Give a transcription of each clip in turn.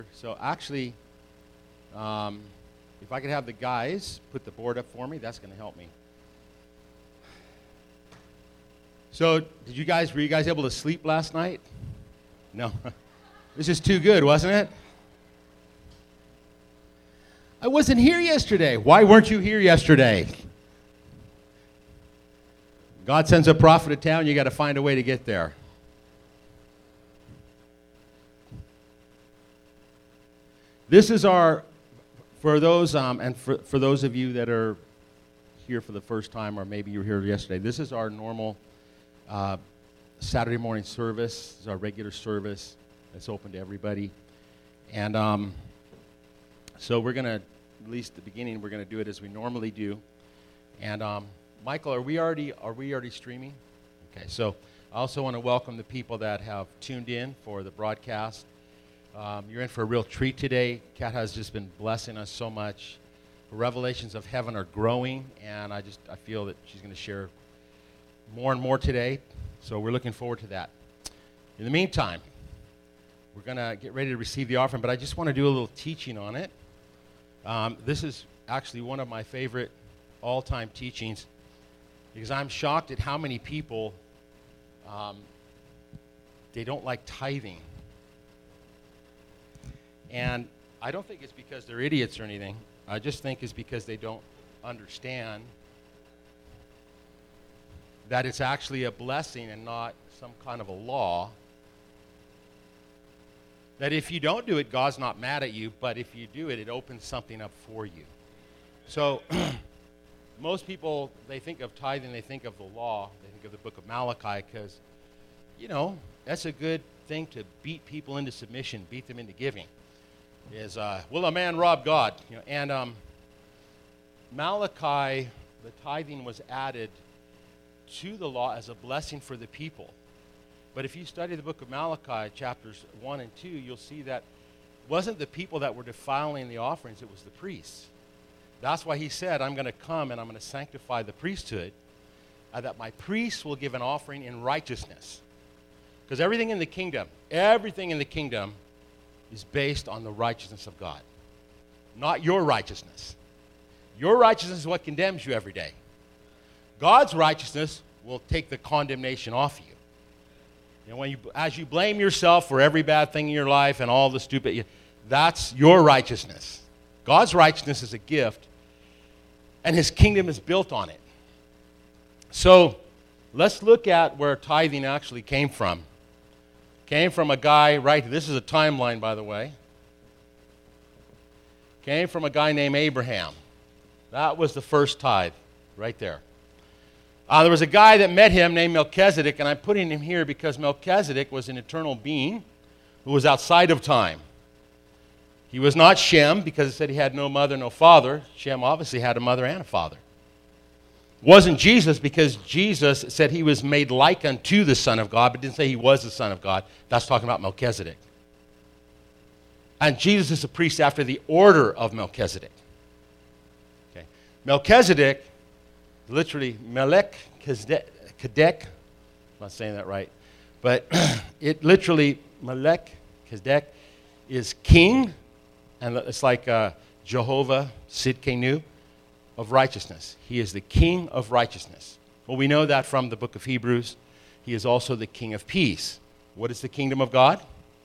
So actually, if I could have the guys put the board up for me, that's going to help me. So, were you guys able to sleep last night? No. This is too good, wasn't it? I wasn't here yesterday. Why weren't you here yesterday? God sends a prophet to town, you got to find a way to get there. This is our, for those, and for those of you that are here for the first time, or maybe you were here yesterday, this is our normal Saturday morning service. This is our regular service. It's open to everybody. And so we're going to, at least at the beginning, we're going to do it as we normally do. And Michael, are we already streaming? Okay, so I also want to welcome the people that have tuned in for the broadcast. You're in for a real treat today. Kat has just been blessing us so much. The revelations of heaven are growing, and I feel that she's going to share more and more today. So we're looking forward to that. In the meantime, we're going to get ready to receive the offering, but I just want to do a little teaching on it. This is actually one of my favorite all-time teachings because I'm shocked at how many people, they don't like tithing. And I don't think it's because they're idiots or anything. I just think it's because they don't understand that it's actually a blessing and not some kind of a law. That if you don't do it, God's not mad at you, but if you do it, it opens something up for you. So most people, they think of tithing, they think of the law, they think of the book of Malachi, because, that's a good thing to beat people into submission, beat them into giving. Is, will a man rob God? And Malachi, the tithing was added to the law as a blessing for the people. But if you study the book of Malachi, chapters 1 and 2, you'll see that it wasn't the people that were defiling the offerings, it was the priests. That's why he said, I'm going to come and I'm going to sanctify the priesthood, that my priests will give an offering in righteousness. Because everything in the kingdom is based on the righteousness of God, not your righteousness. Your righteousness is what condemns you every day. God's righteousness will take the condemnation off you. As you blame yourself for every bad thing in your life and all the stupid, that's your righteousness. God's righteousness is a gift, and his kingdom is built on it. So let's look at where tithing actually came from. Came from a guy, right? This is a timeline, by the way. Came from a guy named Abraham. That was the first tithe, right there. There was a guy that met him named Melchizedek, and I'm putting him here because Melchizedek was an eternal being who was outside of time. He was not Shem because it said he had no mother, no father. Shem obviously had a mother and a father. Wasn't Jesus because Jesus said he was made like unto the Son of God, but didn't say he was the Son of God. That's talking about Melchizedek. And Jesus is a priest after the order of Melchizedek. Okay. Melchizedek, literally Melech-Kadek, I'm not saying that right, but it literally, Melech-Kadek is king, and it's like Jehovah Sidkenu, of righteousness. He is the king of righteousness. Well, we know that from the book of Hebrews. He is also the king of peace. What is the kingdom of God?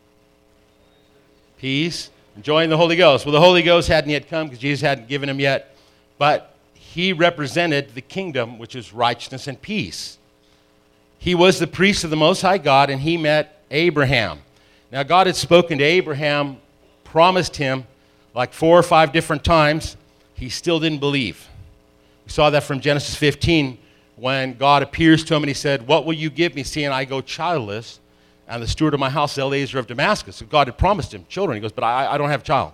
Peace. Enjoying the Holy Ghost. Well, the Holy Ghost hadn't yet come because Jesus hadn't given him yet, but he represented the kingdom, which is righteousness and peace. He was the priest of the Most High God, and he met Abraham. Now, God had spoken to Abraham, promised him like 4 or 5 different times. He still didn't believe. We saw that from Genesis 15 when God appears to him and he said, what will you give me, seeing I go childless, and the steward of my house is Eliezer of Damascus? So God had promised him children. He goes, but I don't have a child.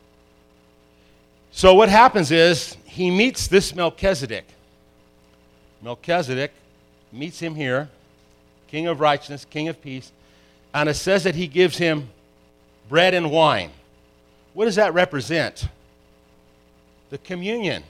So what happens is he meets this Melchizedek. Melchizedek meets him here, king of righteousness, king of peace, and it says that he gives him bread and wine. What does that represent? The communion.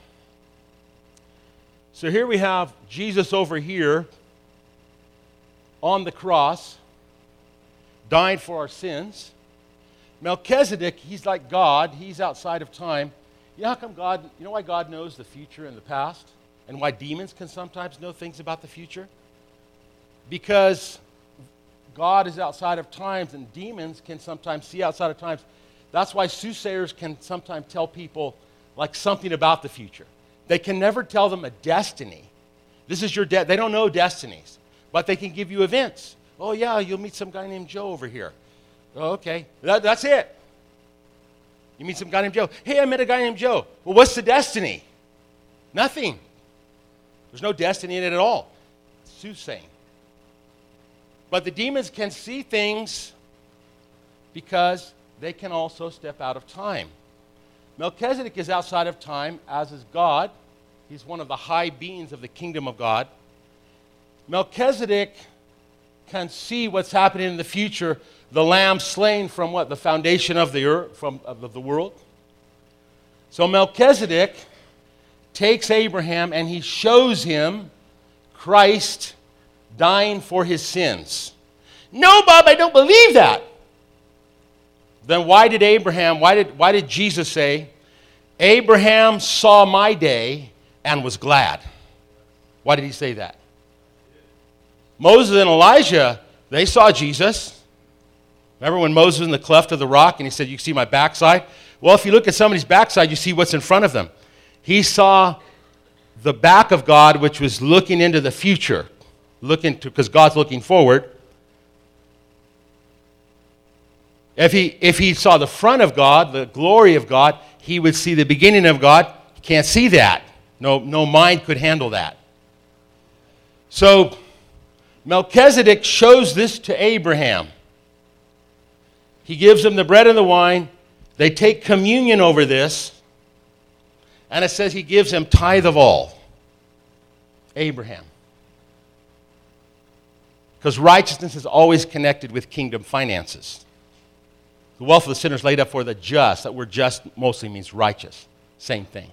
So here we have Jesus over here on the cross, dying for our sins, Melchizedek, he's like God. He's outside of time. You know how come God, you know why God knows the future and the past? And why demons can sometimes know things about the future? Because God is outside of times and demons can sometimes see outside of times. That's why soothsayers can sometimes tell people like something about the future. They can never tell them a destiny. This is your they don't know destinies, but they can give you events. Oh yeah, you'll meet some guy named Joe over here. Oh, okay, that's it. You meet some guy named Joe. Hey, I met a guy named Joe. Well, what's the destiny? Nothing. There's no destiny in it at all. It's soothsaying. But the demons can see things because they can also step out of time. Melchizedek is outside of time, as is God. He's one of the high beings of the kingdom of God. Melchizedek can see what's happening in the future. The lamb slain from what? The foundation of the earth, of the world. So Melchizedek takes Abraham and he shows him Christ dying for his sins. No, Bob, I don't believe that. Then why did Jesus say, Abraham saw my day and was glad? Why did he say that? Moses and Elijah, they saw Jesus. Remember when Moses was in the cleft of the rock and he said, you see my backside? Well, if you look at somebody's backside, you see what's in front of them. He saw the back of God, which was looking into the future, because God's looking forward. If he saw the front of God, the glory of God, he would see the beginning of God. You can't see that. No mind could handle that. So Melchizedek shows this to Abraham. He gives him the bread and the wine. They take communion over this. And it says he gives him tithe of all. Abraham. Because righteousness is always connected with kingdom finances. The wealth of the sinner is laid up for the just. That word just mostly means righteous. Same thing.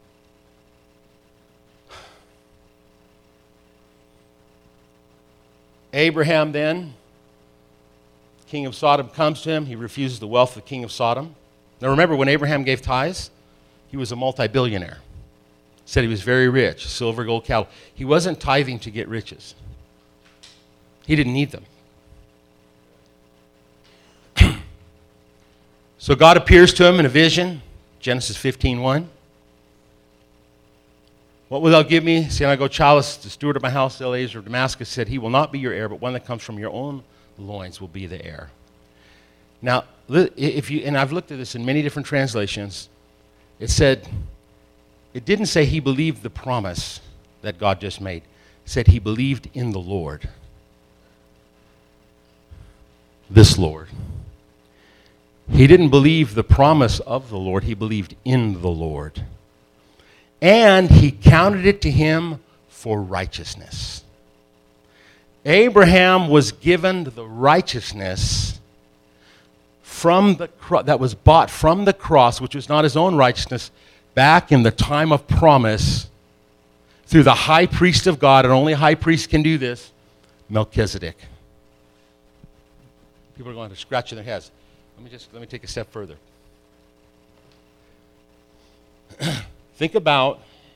Abraham then, king of Sodom, comes to him. He refuses the wealth of the king of Sodom. Now remember, when Abraham gave tithes, he was a multi-billionaire. Said he was very rich, silver, gold, cattle. He wasn't tithing to get riches. He didn't need them. So God appears to him in a vision, Genesis 15:1. What will thou give me? Seeing I go childless, the steward of my house, Eliezer of Damascus, said, he will not be your heir, but one that comes from your own loins will be the heir. Now, and I've looked at this in many different translations, it didn't say he believed the promise that God just made. It said he believed in the Lord. This Lord. He didn't believe the promise of the Lord. He believed in the Lord. And he counted it to him for righteousness. Abraham was given the righteousness that was bought from the cross, which was not his own righteousness, back in the time of promise through the high priest of God, and only a high priest can do this, Melchizedek. People are going to scratch their heads. Let me take a step further. Think about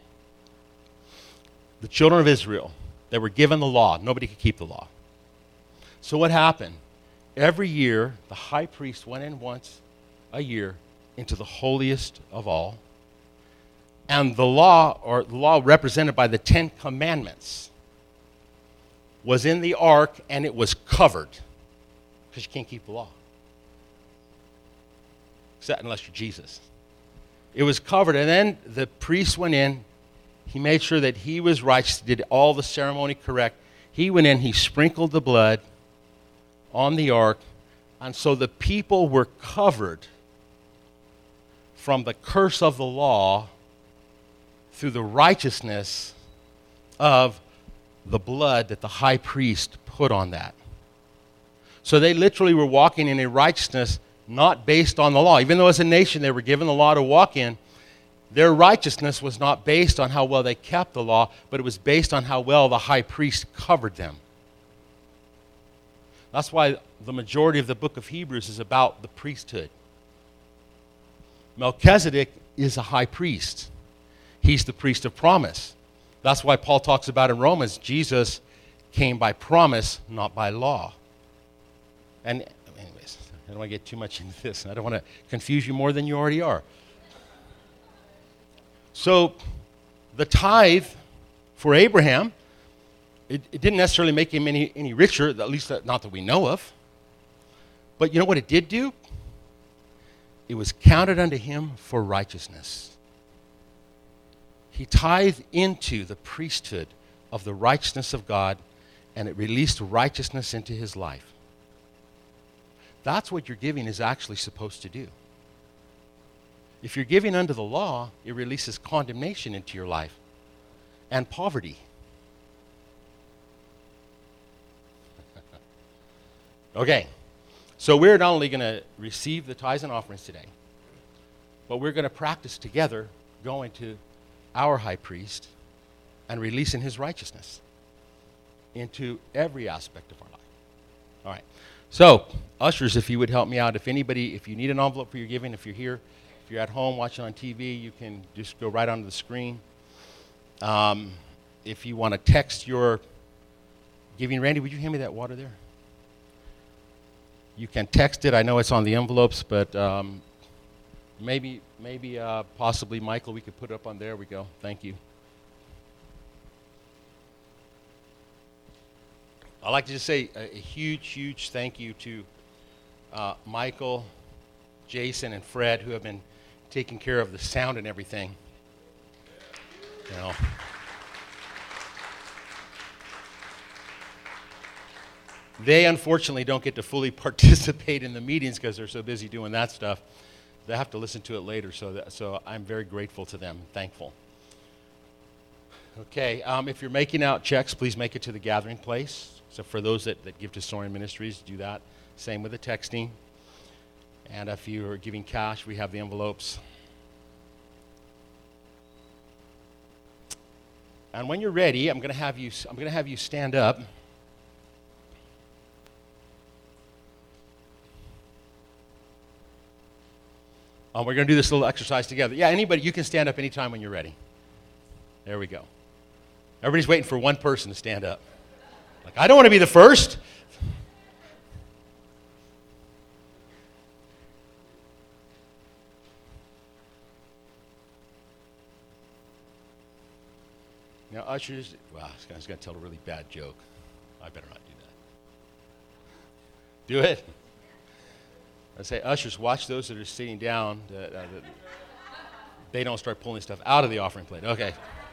the children of Israel that were given the law. Nobody could keep the law. So what happened? Every year, the high priest went in once a year into the holiest of all. And the law represented by the 10 Commandments, was in the ark, and it was covered. Because you can't keep the law. Except unless you're Jesus. It was covered, and then the priest went in. He made sure that he was righteous, did all the ceremony correct. He went in, he sprinkled the blood on the ark, and so the people were covered from the curse of the law through the righteousness of the blood that the high priest put on that. So they literally were walking in a righteousness not based on the law. Even though as a nation they were given the law to walk in, their righteousness was not based on how well they kept the law, but it was based on how well the high priest covered them. That's why the majority of the book of Hebrews is about the priesthood. Melchizedek is a high priest. He's the priest of promise. That's why Paul talks about in Romans, Jesus came by promise, not by law. And anyways, I don't want to get too much into this. I don't want to confuse you more than you already are. So the tithe for Abraham, it didn't necessarily make him any richer, at least not that we know of. But you know what it did do? It was counted unto him for righteousness. He tithed into the priesthood of the righteousness of God, and it released righteousness into his life. That's what your giving is actually supposed to do. If you're giving under the law, it releases condemnation into your life and poverty. Okay, so we're not only going to receive the tithes and offerings today, but we're going to practice together going to our high priest and releasing his righteousness into every aspect of our life. All right. So, ushers, if you would help me out. If you need an envelope for your giving, if you're here, if you're at home watching on TV, you can just go right onto the screen. If you want to text your giving, Randy, would you hand me that water there? You can text it. I know it's on the envelopes, but maybe, possibly, Michael, we could put it up on there. We go. Thank you. I'd like to just say a huge, huge thank you to Michael, Jason, and Fred, who have been taking care of the sound and everything. You know. They unfortunately don't get to fully participate in the meetings because they're so busy doing that stuff. They have to listen to it later, so I'm very grateful to them, thankful. Okay, if you're making out checks, please make it to the gathering place. So for those that give to Soaring Ministries, do that. Same with the texting. And if you are giving cash, we have the envelopes. And when you're ready, I'm going to have you stand up. We're going to do this little exercise together. Yeah, anybody, you can stand up anytime when you're ready. There we go. Everybody's waiting for one person to stand up. Like, I don't want to be the first. Now, ushers, wow, this guy's going to tell a really bad joke. I better not do that. Do it. I say, ushers, watch those that are sitting down. That they don't start pulling stuff out of the offering plate. Okay.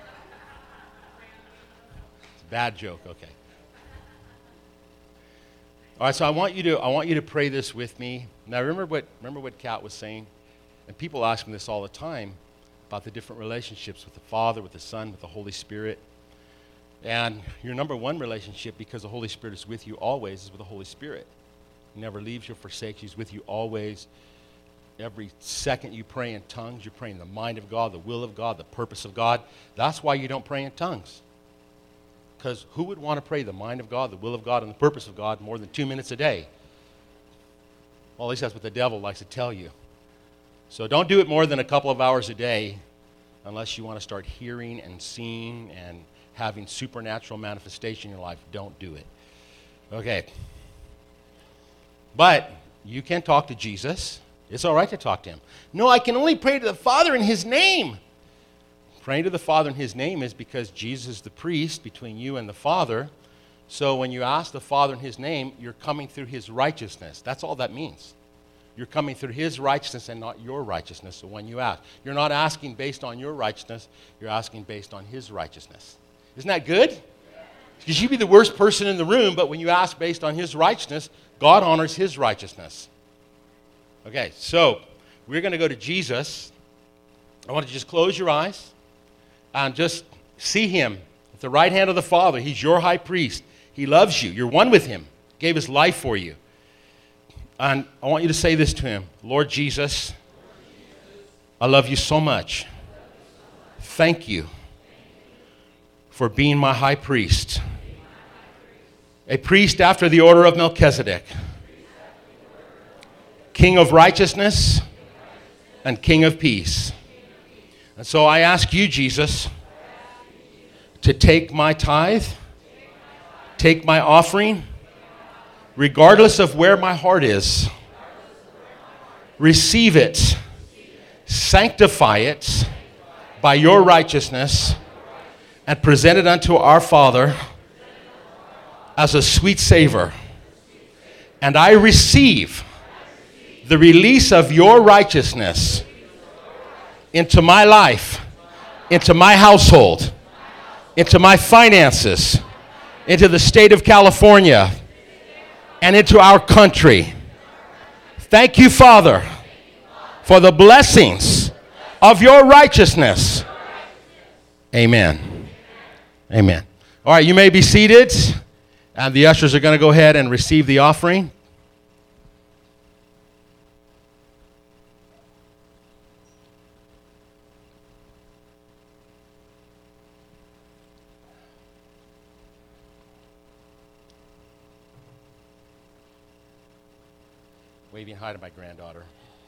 It's a bad joke. Okay. All right. So I want you to pray this with me. Now remember what Kat was saying, and people ask me this all the time about the different relationships with the Father, with the Son, with the Holy Spirit. And your number one relationship, because the Holy Spirit is with you always, is with the Holy Spirit. He never leaves you or forsakes you. He's with you always. Every second you pray in tongues, you're praying the mind of God, the will of God, the purpose of God. That's why you don't pray in tongues. Because who would want to pray the mind of God, the will of God, and the purpose of God more than 2 minutes a day? Well, at least that's what the devil likes to tell you. So don't do it more than a couple of hours a day unless you want to start hearing and seeing and having supernatural manifestation in your life. Don't do it. Okay. But you can talk to Jesus. It's all right to talk to him. No, I can only pray to the Father in his name. Praying to the Father in his name is because Jesus is the priest between you and the Father. So when you ask the Father in his name, you're coming through his righteousness. That's all that means. You're coming through his righteousness and not your righteousness. So when you ask, you're not asking based on your righteousness. You're asking based on his righteousness. Isn't that good? Because you'd be the worst person in the room, but when you ask based on his righteousness, God honors his righteousness. Okay, so we're going to go to Jesus. I want you to just close your eyes and just see him at the right hand of the Father. He's your high priest. He loves you. You're one with him. Gave his life for you. And I want you to say this to him. Lord Jesus, I love you so much. Thank you for being my high priest a priest after the order of Melchizedek, King of righteousness and King of peace. And so I ask you, Jesus, to take my tithe, take my offering, regardless of where my heart is. Receive it, sanctify it by your righteousness, and present it unto our Father as a sweet savor. And I receive the release of your righteousness into my life, into my household, into my finances, into the state of California, and into our country. Thank you, Father, for the blessings of your righteousness. Amen. Amen. All right, you may be seated, and the ushers are going to go ahead and receive the offering. Waving hi to my granddaughter.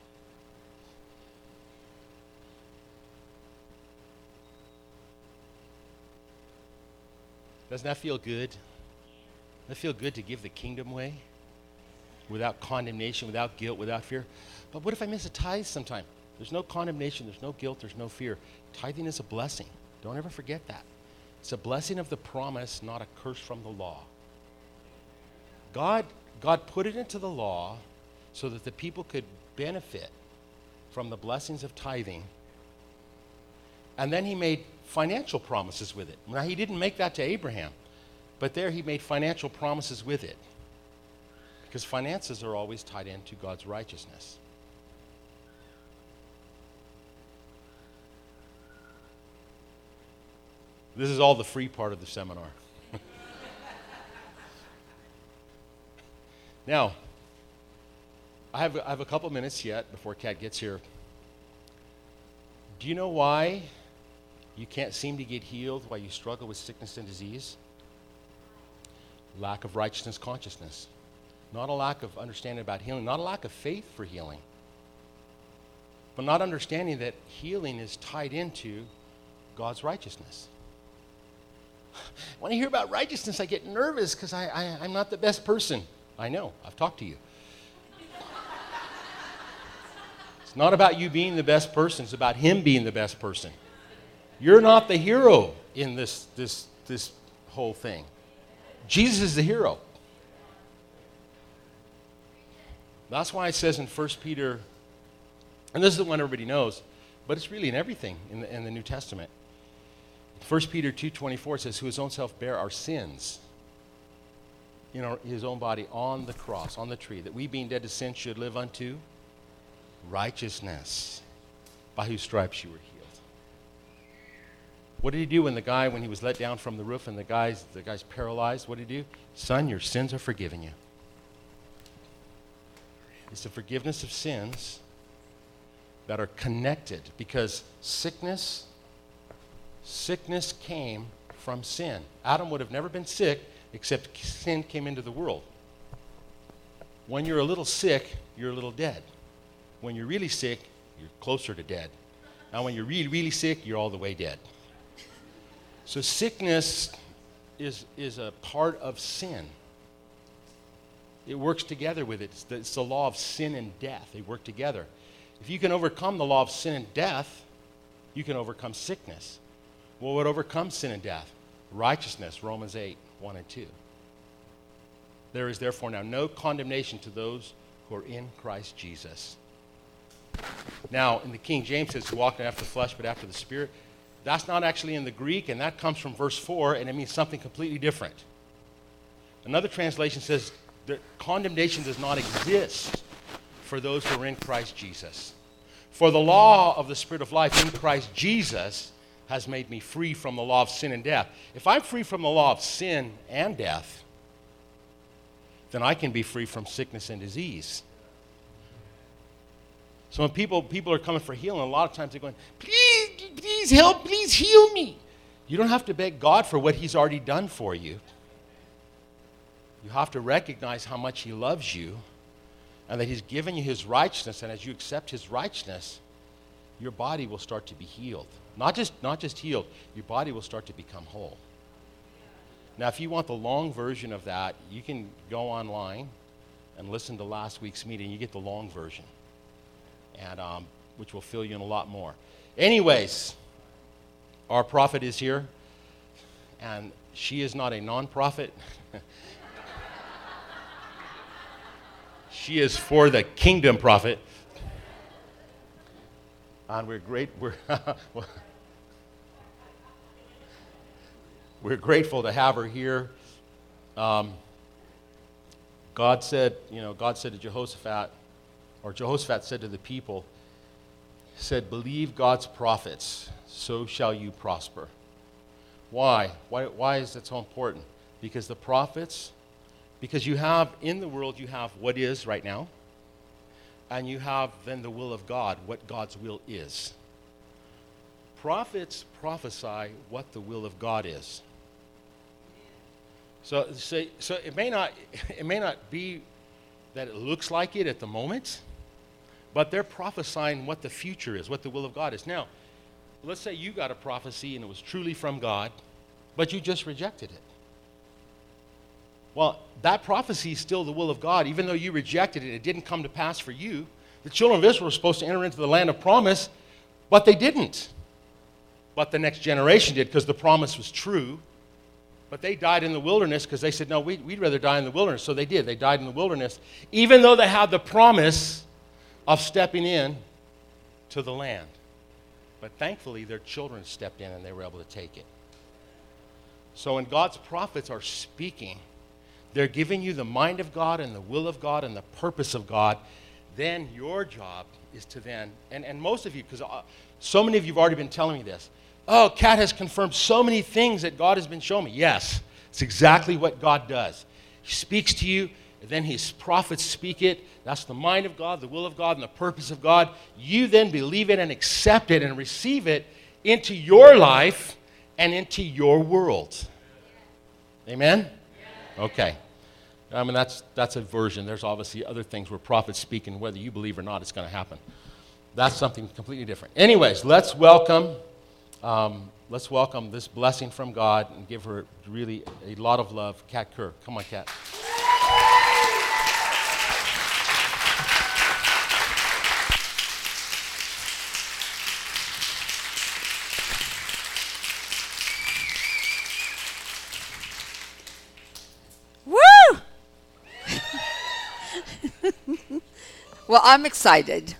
Doesn't that feel good? Doesn't it feel good to give the kingdom away without condemnation, without guilt, without fear? But what if I miss a tithe sometime? There's no condemnation, there's no guilt, there's no fear. Tithing is a blessing. Don't ever forget that. It's a blessing of the promise, not a curse from the law. God put it into the law so that the people could benefit from the blessings of tithing. And then he made financial promises with it. Now, he didn't make that to Abraham, but there he made financial promises with it. Because finances are always tied into God's righteousness. This is all the free part of the seminar. Now, I have a couple minutes yet before Kat gets here. Do you know why you can't seem to get healed, why you struggle with sickness and disease? Lack of righteousness consciousness. Not a lack of understanding about healing, not a lack of faith for healing, but not understanding that healing is tied into God's righteousness. When I hear about righteousness, I get nervous because I'm not the best person. I know, I've talked to you. It's not about you being the best person, it's about him being the best person. You're not the hero in this whole thing. Jesus is the hero. That's why it says in 1 Peter, and this is the one everybody knows, but it's really in everything in the New Testament. 1 Peter 2:24 says, who his own self bare our sins in his own body on the cross, on the tree, that we being dead to sin should live unto righteousness, by whose stripes you were healed. What did he do when he was let down from the roof and the guy's paralyzed? What did he do? Son, your sins are forgiven you. It's the forgiveness of sins that are connected, because sickness came from sin. Adam would have never been sick except sin came into the world. When you're a little sick, you're a little dead. When you're really sick, you're closer to dead. Now when you're really, really sick, you're all the way dead. So sickness is a part of sin. It works together with it. It's the law of sin and death. They work together. If you can overcome the law of sin and death, you can overcome sickness. Well, what overcomes sin and death? Righteousness, Romans 8:1-2. There is therefore now no condemnation to those who are in Christ Jesus. Now, in the King James, it says, who walk not after the flesh, but after the Spirit. That's not actually in the Greek, and that comes from verse 4, and it means something completely different. Another translation says that condemnation does not exist for those who are in Christ Jesus. For the law of the Spirit of life in Christ Jesus has made me free from the law of sin and death. If I'm free from the law of sin and death, then I can be free from sickness and disease. So when people are coming for healing, a lot of times they're going, please help, please heal me. You don't have to beg God for what he's already done for you. You have to recognize how much he loves you and that he's given you his righteousness. And as you accept his righteousness, your body will start to be healed. Not just healed, your body will start to become whole. Now, if you want the long version of that, you can go online and listen to last week's meeting. You get the long version, and which will fill you in a lot more. Anyways, our prophet is here, and she is not a non-prophet. She is for the kingdom prophet. And we're grateful to have her here. God said to Jehoshaphat, or Jehoshaphat said to the people, said, believe God's prophets, so shall you prosper. Why? Why is that so important? Because the prophets, because you have, in the world, you have what is right now, and you have then the will of God, what God's will is. Prophets prophesy what the will of God is. So it may not be that it looks like it at the moment, but they're prophesying what the future is, what the will of God is. Now, let's say you got a prophecy and it was truly from God, but you just rejected it. Well, that prophecy is still the will of God, even though you rejected it. It didn't come to pass for you. The children of Israel were supposed to enter into the land of promise, but they didn't. But the next generation did, because the promise was true. But they died in the wilderness because they said, no, we'd rather die in the wilderness. So they did. They died in the wilderness, even though they had the promise of stepping in to the land. But thankfully, their children stepped in and they were able to take it. So when God's prophets are speaking, they're giving you the mind of God and the will of God and the purpose of God. Then your job is to then, and most of you, because so many of you have already been telling me this, oh, Kat has confirmed so many things that God has been showing me. Yes, it's exactly what God does. He speaks to you, and then his prophets speak it. That's the mind of God, the will of God, and the purpose of God. You then believe it and accept it and receive it into your life and into your world. Amen? Okay. I mean, that's a version. There's obviously other things where prophets speak, and whether you believe or not, it's going to happen. That's something completely different. Anyways, let's welcome this blessing from God and give her really a lot of love. Kat Kerr. Come on, Kat. Well, I'm excited.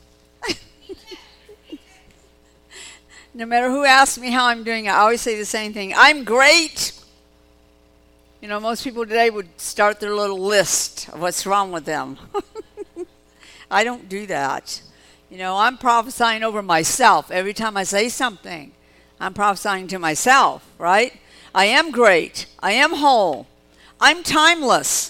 No matter who asks me how I'm doing, I always say the same thing. I'm great. You know, most people today would start their little list of what's wrong with them. I don't do that. You know, I'm prophesying over myself. Every time I say something, I'm prophesying to myself, right? I am great. I am whole. I'm timeless.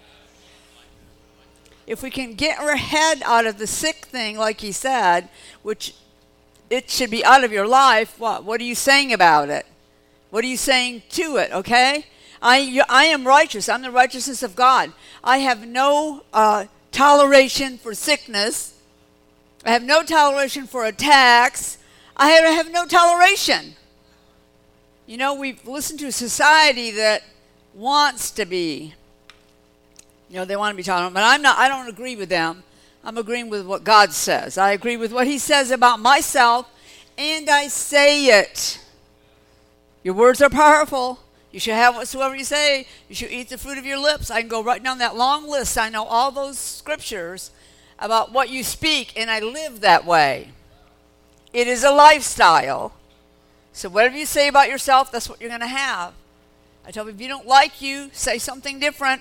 If we can get our head out of the sick thing, like he said, which it should be out of your life, what are you saying about it? What are you saying to it, okay? I am righteous. I'm the righteousness of God. I have no toleration for sickness. I have no toleration for attacks. I have no toleration. You know, we've listened to a society that wants to be. You know, they want to be tolerant, but I don't agree with them. I'm agreeing with what God says. I agree with what he says about myself, and I say it. Your words are powerful. You should have whatsoever you say. You should eat the fruit of your lips. I can go right down that long list. I know all those scriptures about what you speak, and I live that way. It is a lifestyle. So whatever you say about yourself, that's what you're going to have. I tell people, if you don't like you, say something different.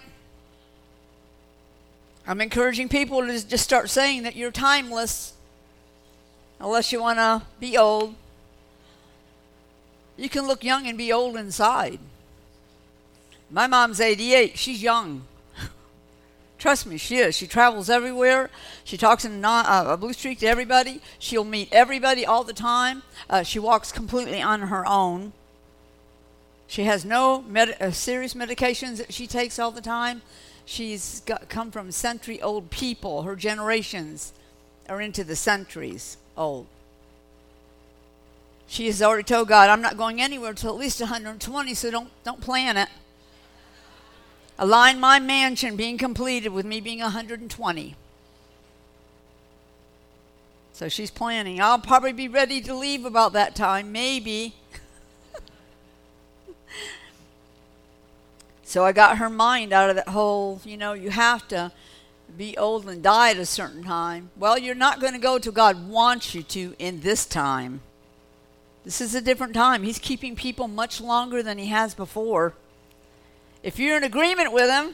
I'm encouraging people to just start saying that you're timeless, unless you want to be old. You can look young and be old inside. My mom's 88. She's young. Trust me, she is. She travels everywhere. She talks in Blue Streak to everybody. She'll meet everybody all the time. She walks completely on her own. She has no serious medications that she takes all the time. She's come from century-old people. Her generations are into the centuries old. She has already told God, I'm not going anywhere till at least 120, so don't plan it. Align my mansion being completed with me being 120. So she's planning. I'll probably be ready to leave about that time, maybe. So I got her mind out of that whole, you have to be old and die at a certain time. Well, you're not going to go till God wants you to in this time. This is a different time. He's keeping people much longer than he has before. If you're in agreement with him,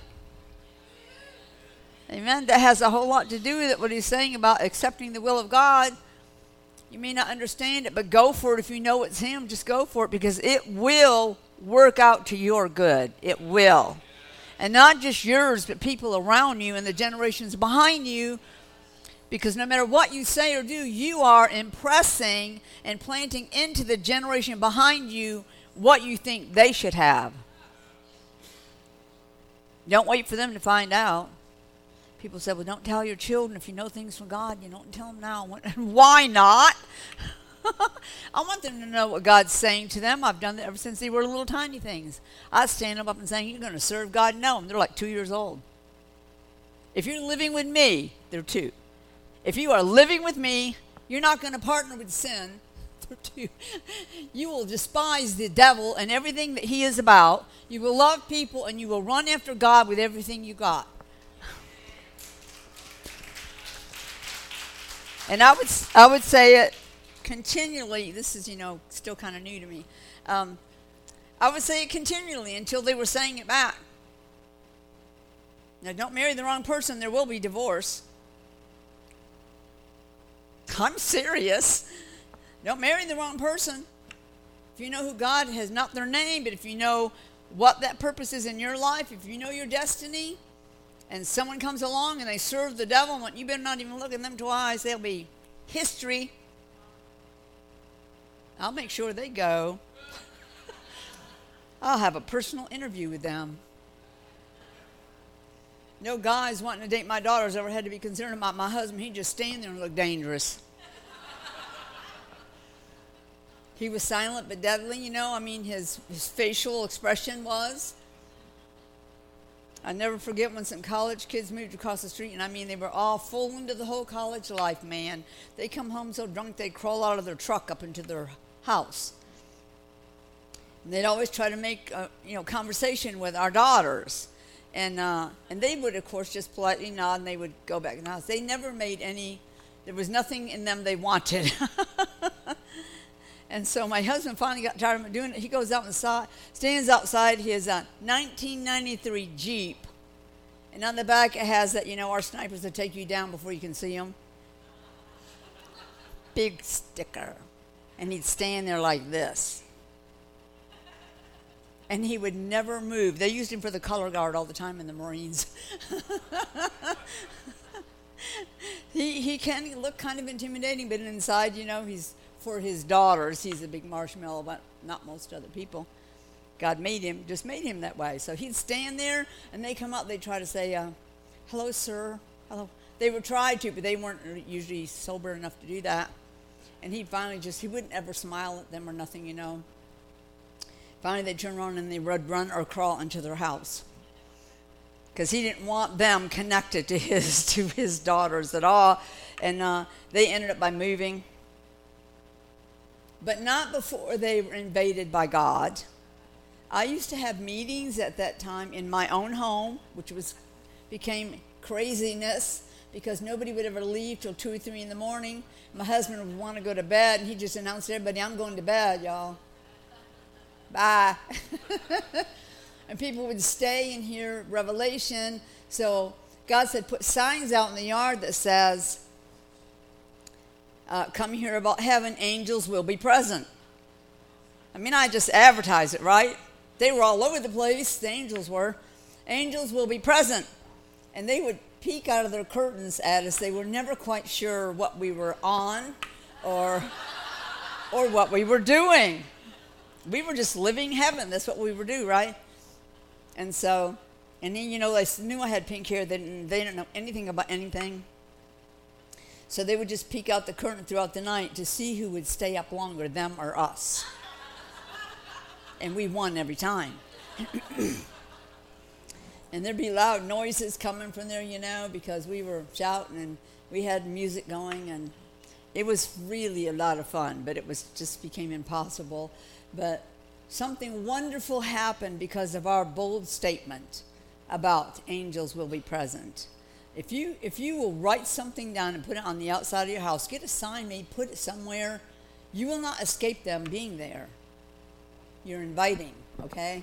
amen, that has a whole lot to do with it, what he's saying about accepting the will of God. You may not understand it, but go for it. If you know it's him, just go for it, because it will work out to your good. It will. And not just yours, but people around you and the generations behind you. Because no matter what you say or do, you are impressing and planting into the generation behind you what you think they should have. Don't wait for them to find out. People say, well, don't tell your children if you know things from God. You don't tell them now. Why not? I want them to know what God's saying to them. I've done that ever since they were little tiny things. I stand them up and saying, you're going to serve God? No, they're like 2 years old. If you're living with me, they're 2. If you are living with me, you're not going to partner with sin. They're 2. You will despise the devil and everything that he is about. You will love people, and you will run after God with everything you got. And I would say it continually. This is, still kind of new to me. I would say it continually until they were saying it back. Now, don't marry the wrong person. There will be divorce. I'm serious. Don't marry the wrong person. If you know who God has, not their name, but if you know what that purpose is in your life, if you know your destiny, and someone comes along and they serve the devil, you better not even look at them twice. They'll be history. I'll make sure they go. I'll have a personal interview with them. No guys wanting to date my daughters ever had to be concerned about my husband. He'd just stand there and look dangerous. He was silent but deadly, his facial expression was. I never forget when some college kids moved across the street, and they were all full into the whole college life, man. They come home so drunk they'd crawl out of their truck up into their house. And they'd always try to make conversation with our daughters. And they would, of course, just politely nod, and they would go back in the house. They never made there was nothing in them they wanted. And so my husband finally got tired of doing it. He goes out inside, stands outside his 1993 Jeep. And on the back it has that, our snipers will take you down before you can see them. Big sticker. And he'd stand there like this. And he would never move. They used him for the color guard all the time in the Marines. He can look kind of intimidating, but inside, he's... For his daughters, he's a big marshmallow, but not most other people. God made him that way. So he'd stand there, and they come up, they'd try to say, hello, sir, hello. They would try to, but they weren't usually sober enough to do that. And he wouldn't ever smile at them or nothing, Finally, they'd turn around, and they would run or crawl into their house. Because he didn't want them connected to his daughters at all. And they ended up by moving. But not before they were invaded by God. I used to have meetings at that time in my own home, which became craziness because nobody would ever leave till 2 or 3 in the morning. My husband would want to go to bed, and he just announced to everybody, I'm going to bed, y'all. Bye. And people would stay and hear revelation. So God said, put signs out in the yard that says, come hear about heaven, angels will be present. I just advertised it, right? They were all over the place, the angels were. Angels will be present. And they would peek out of their curtains at us. They were never quite sure what we were on or what we were doing. We were just living heaven. That's what we would do, right? And so, and then, they knew I had pink hair. They didn't know anything about anything. So they would just peek out the curtain throughout the night to see who would stay up longer, them or us. And we won every time. And there'd be loud noises coming from there, because we were shouting and we had music going, and it was really a lot of fun, but it just became impossible. But something wonderful happened because of our bold statement about angels will be present. If you will write something down and put it on the outside of your house, get a sign made, put it somewhere, you will not escape them being there. You're inviting, okay?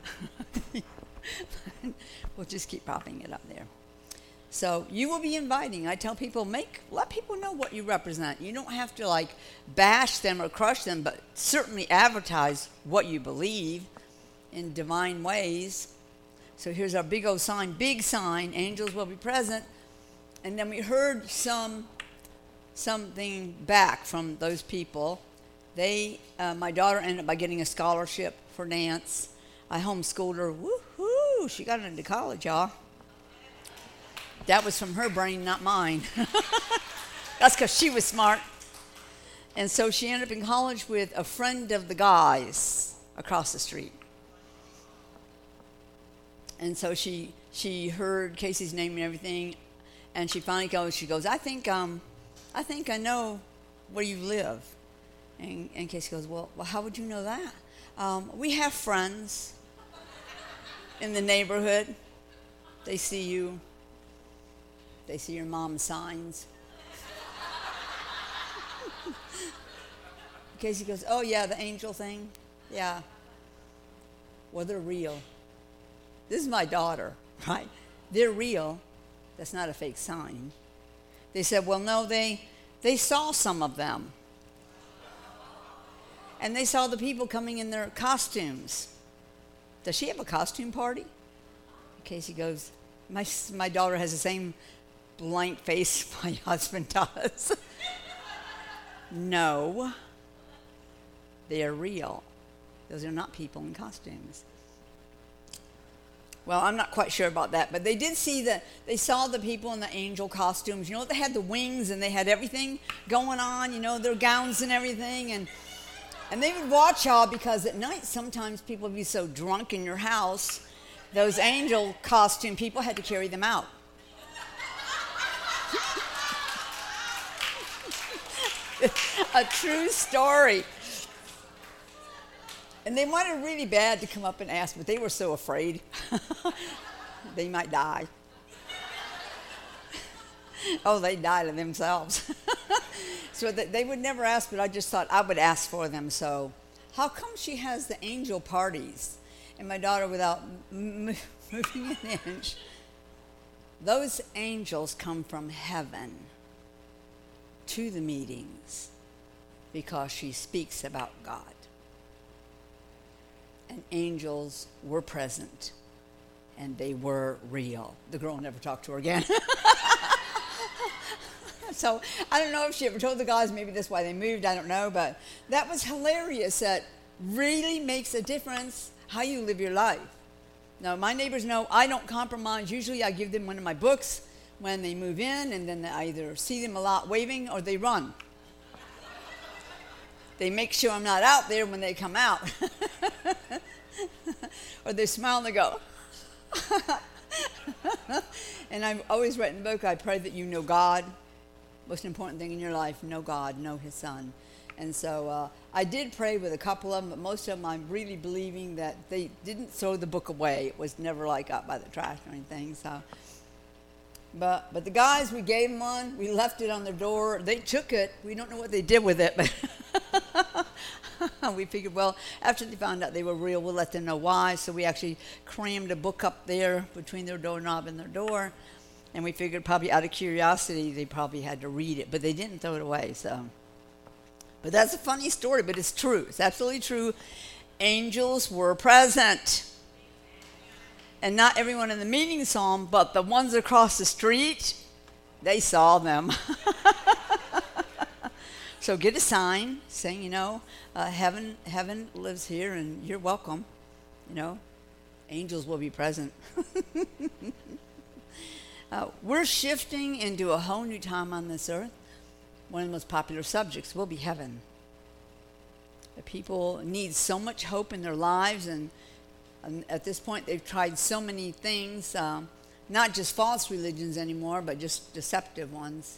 We'll just keep popping it up there. So you will be inviting. I tell people, let people know what you represent. You don't have to bash them or crush them, but certainly advertise what you believe in divine ways. So here's our big old sign, angels will be present. And then we heard something back from those people. My daughter ended up by getting a scholarship for dance. I homeschooled her. Woohoo! She got into college, y'all. That was from her brain, not mine. That's because she was smart. And so she ended up in college with a friend of the guys across the street. And so she heard Casey's name and everything, and she finally goes, I think I know where you live. And Casey goes, well, how would you know that? We have friends in the neighborhood. They see you. They see your mom's signs. Casey goes, oh, yeah, the angel thing? Yeah. Well, they're real. This is my daughter, right? They're real. That's not a fake sign. They said, well, no, they saw some of them. And they saw the people coming in their costumes. Does she have a costume party? Casey goes, my daughter has the same blank face my husband does. No, they are real. Those are not people in costumes. Well, I'm not quite sure about that, but they did they saw the people in the angel costumes. They had the wings and they had everything going on, their gowns and everything. And they would watch y'all because at night sometimes people would be so drunk in your house, those angel costume people had to carry them out. A true story. And they wanted really bad to come up and ask, but they were so afraid. They might die. Oh, they die to themselves. So they would never ask, but I just thought I would ask for them. So how come she has the angel parties? And my daughter, without moving an inch, those angels come from heaven to the meetings because she speaks about God. And angels were present, and they were real. The girl never talked to her again. So I don't know if she ever told the guys, maybe that's why they moved, I don't know, but that was hilarious. That really makes a difference how you live your life. Now, my neighbors know I don't compromise. Usually I give them one of my books when they move in, and then I either see them a lot waving or they run. They make sure I'm not out there when they come out. Or they smile and they go. And I've always written in the book, I pray that you know God. Most important thing in your life, know God, know His Son. And so I did pray with a couple of them, but most of them I'm really believing that they didn't throw the book away. It was never up by the trash or anything. So, but the guys, we gave them one. We left it on their door. They took it. We don't know what they did with it, but we figured, well, after they found out they were real, we'll let them know why. So we actually crammed a book up there between their doorknob and their door. And we figured probably out of curiosity, they probably had to read it, but they didn't throw it away. So, but that's a funny story, but it's true. It's absolutely true. Angels were present. And not everyone in the meeting saw them, but the ones across the street, they saw them. So get a sign saying, heaven lives here and you're welcome. Angels will be present. We're shifting into a whole new time on this earth. One of the most popular subjects will be heaven. The people need so much hope in their lives, and at this point they've tried so many things, not just false religions anymore, but just deceptive ones.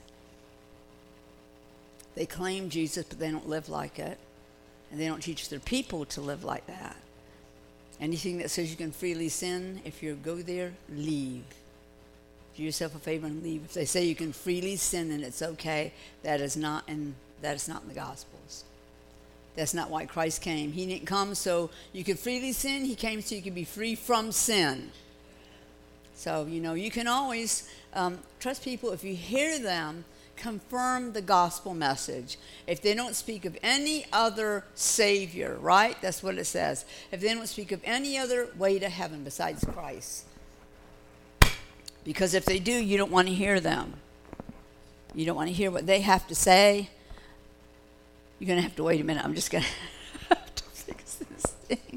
They claim Jesus, but they don't live like it, and they don't teach their people to live like that. Anything that says you can freely sin, if you go there, leave. Do yourself a favor and leave. If they say you can freely sin and it's okay, that is not in the Gospels. That's not why Christ came. He didn't come so you could freely sin. He came so you could be free from sin. So, you can always trust people. If you hear them, confirm the gospel message. If they don't speak of any other Savior, right? That's what it says. If they don't speak of any other way to heaven besides Christ. Because if they do, you don't want to hear them. You don't want to hear what they have to say. You're going to have to wait a minute. I'm just going to have to fix this thing.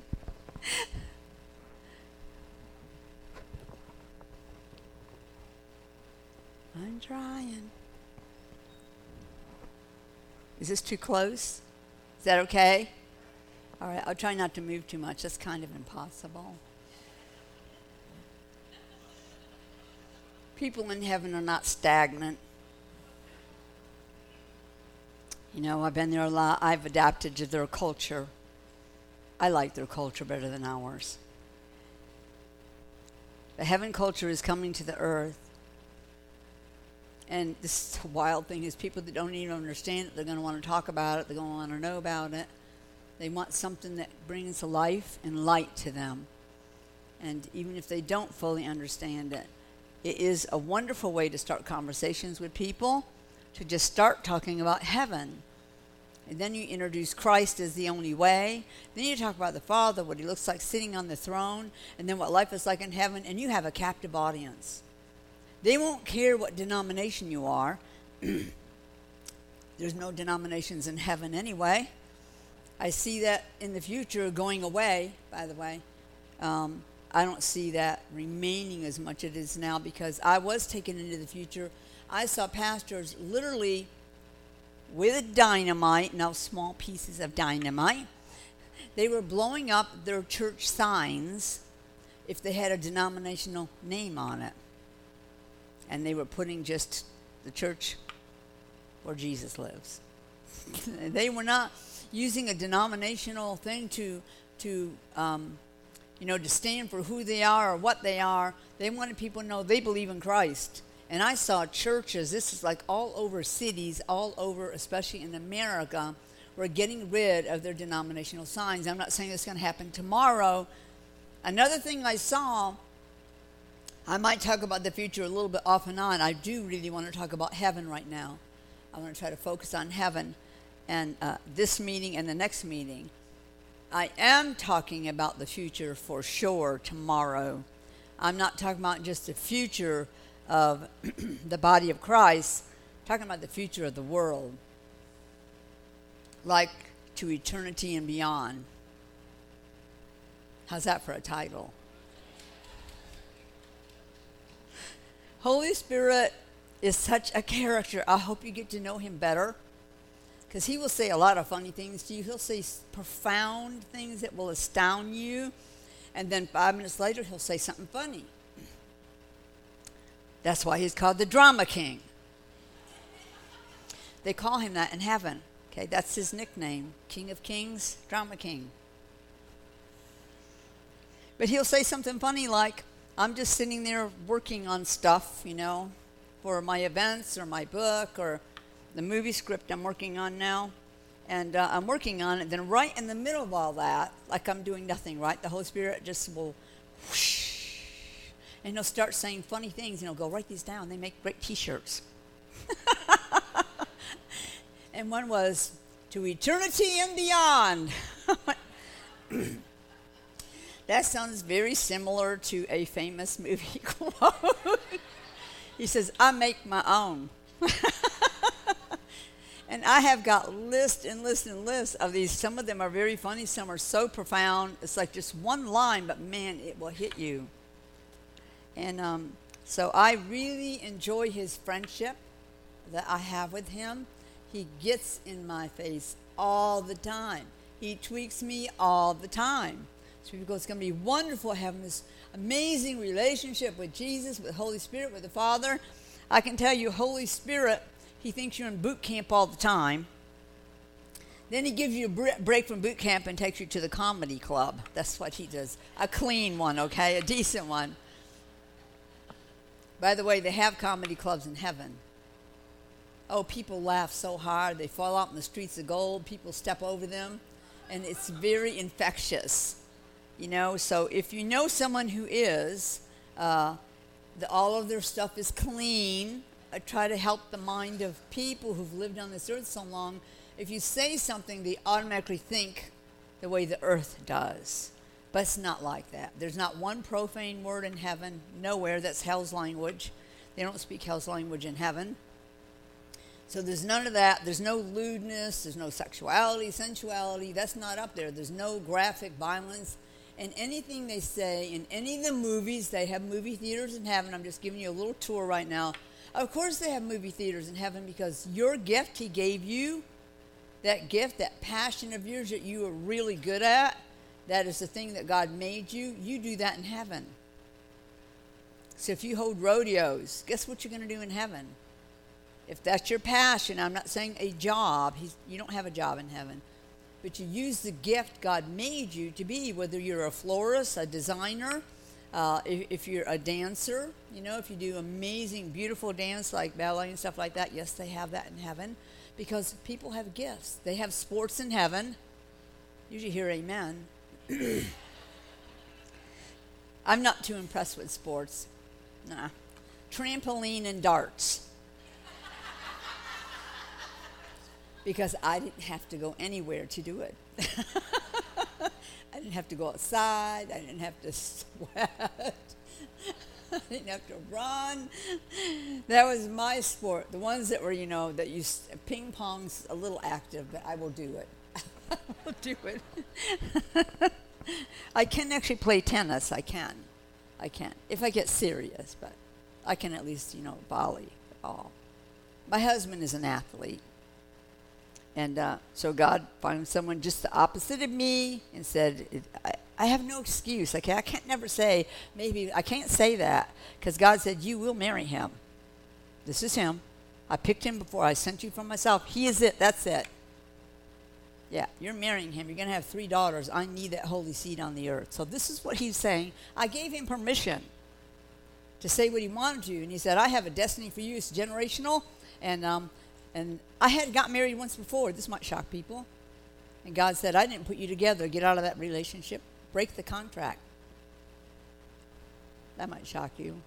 I'm trying. Is this too close? Is that okay? All right, I'll try not to move too much. That's kind of impossible. People in heaven are not stagnant. I've been there a lot. I've adapted to their culture. I like their culture better than ours. The heaven culture is coming to the earth. And this wild thing is people that don't even understand it, they're going to want to talk about it. They're going to want to know about it. They want something that brings life and light to them. And even if they don't fully understand it, it is a wonderful way to start conversations with people, to just start talking about heaven. And then you introduce Christ as the only way. Then you talk about the Father, what he looks like sitting on the throne, and then what life is like in heaven, and you have a captive audience. They won't care what denomination you are. There's no denominations in heaven anyway. I see that in the future going away, by the way. I don't see that remaining as much as it is now, because I was taken into the future. I saw pastors literally with dynamite, now small pieces of dynamite. They were blowing up their church signs if they had a denominational name on it. And they were putting just the church where Jesus lives. They were not using a denominational thing to stand for who they are or what they are. They wanted people to know they believe in Christ. And I saw churches, this is like all over cities, all over, especially in America, were getting rid of their denominational signs. I'm not saying it's going to happen tomorrow. Another thing I saw, I might talk about the future a little bit off and on. I do really want to talk about heaven right now. I want to try to focus on heaven and this meeting and the next meeting. I am talking about the future for sure tomorrow. I'm not talking about just the future of the body of Christ. I'm talking about the future of the world. Like to eternity and beyond. How's that for a title? Holy Spirit is such a character. I hope you get to know him better. Because he will say a lot of funny things to you. He'll say profound things that will astound you. And then 5 minutes later, he'll say something funny. That's why he's called the Drama King. They call him that in heaven. Okay, that's his nickname. King of Kings, Drama King. But he'll say something funny like, I'm just sitting there working on stuff, for my events or my book or the movie script I'm working on now. And I'm working on it. Then right in the middle of all that, like I'm doing nothing, right? The Holy Spirit just will whoosh. And he'll start saying funny things. And he'll go, write these down. They make great T-shirts. And one was, to eternity and beyond. That sounds very similar to a famous movie quote. He says, I make my own. And I have got lists and lists and lists of these. Some of them are very funny. Some are so profound. It's like just one line, but man, it will hit you. And so I really enjoy his friendship that I have with him. He gets in my face all the time. He tweaks me all the time. So people go, it's going to be wonderful having this amazing relationship with Jesus, with Holy Spirit, with the Father. I can tell you, Holy Spirit, he thinks you're in boot camp all the time. Then he gives you a break from boot camp and takes you to the comedy club. That's what he does. A clean one, okay? A decent one. By the way, they have comedy clubs in heaven. Oh, people laugh so hard. They fall out in the streets of gold. People step over them. And it's very infectious. You know, so if you know someone who is, all of their stuff is clean. I try to help the mind of people who've lived on this earth so long. If you say something, they automatically think the way the earth does. But it's not like that. There's not one profane word in heaven, nowhere. That's hell's language. They don't speak hell's language in heaven. So there's none of that. There's no lewdness. There's no sexuality, sensuality. That's not up there. There's no graphic violence. And anything they say in any of the movies, they have movie theaters in heaven. I'm just giving you a little tour right now. Of course they have movie theaters in heaven because your gift he gave you, that gift, that passion of yours that you are really good at, that is the thing that God made you, you do that in heaven. So if you hold rodeos, guess what you're going to do in heaven? If that's your passion, I'm not saying a job. You don't have a job in heaven. But you use the gift God made you to be, whether you're a florist, a designer, if you're a dancer, you know, if you do amazing, beautiful dance like ballet and stuff like that, yes, they have that in heaven because people have gifts. They have sports in heaven. Usually hear amen. I'm not too impressed with sports. Nah. Trampoline and darts. Because I didn't have to go anywhere to do it. I didn't have to go outside. I didn't have to sweat. I didn't have to run. That was my sport. The ones that were, you know, that you ping pong's a little active, but I will do it. I will do it. I can actually play tennis. I can. If I get serious, but I can at least, you know, volley the ball. My husband is an athlete. And so God found someone just the opposite of me and said, I have no excuse. Okay, I can't never say, maybe, I can't say that. Because God said, you will marry him. This is him. I picked him before I sent you from myself. He is it. That's it. Yeah, you're marrying him. You're going to have 3 daughters. I need that holy seed on the earth. So this is what he's saying. I gave him permission to say what he wanted to. And he said, I have a destiny for you. It's generational. And I had got married once before. This might shock people. And God said, I didn't put you together. Get out of that relationship. Break the contract. That might shock you.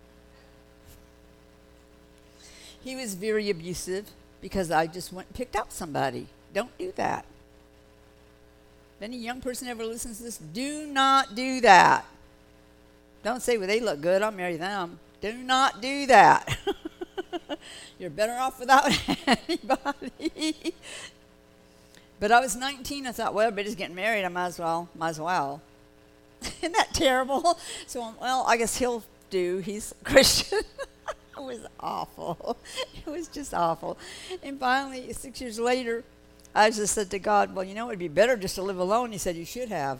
He was very abusive because I just went and picked up somebody. Don't do that. If any young person ever listens to this, do not do that. Don't say, well, they look good. I'll marry them. Do not do that. You're better off without anybody. But I was 19. I thought, well, everybody's getting married. I might as well. Isn't that terrible? So, well, I guess he'll do. He's a Christian. It was awful. It was just awful. And finally, 6 years later, I just said to God, well, you know, it'd be better just to live alone. He said, you should have.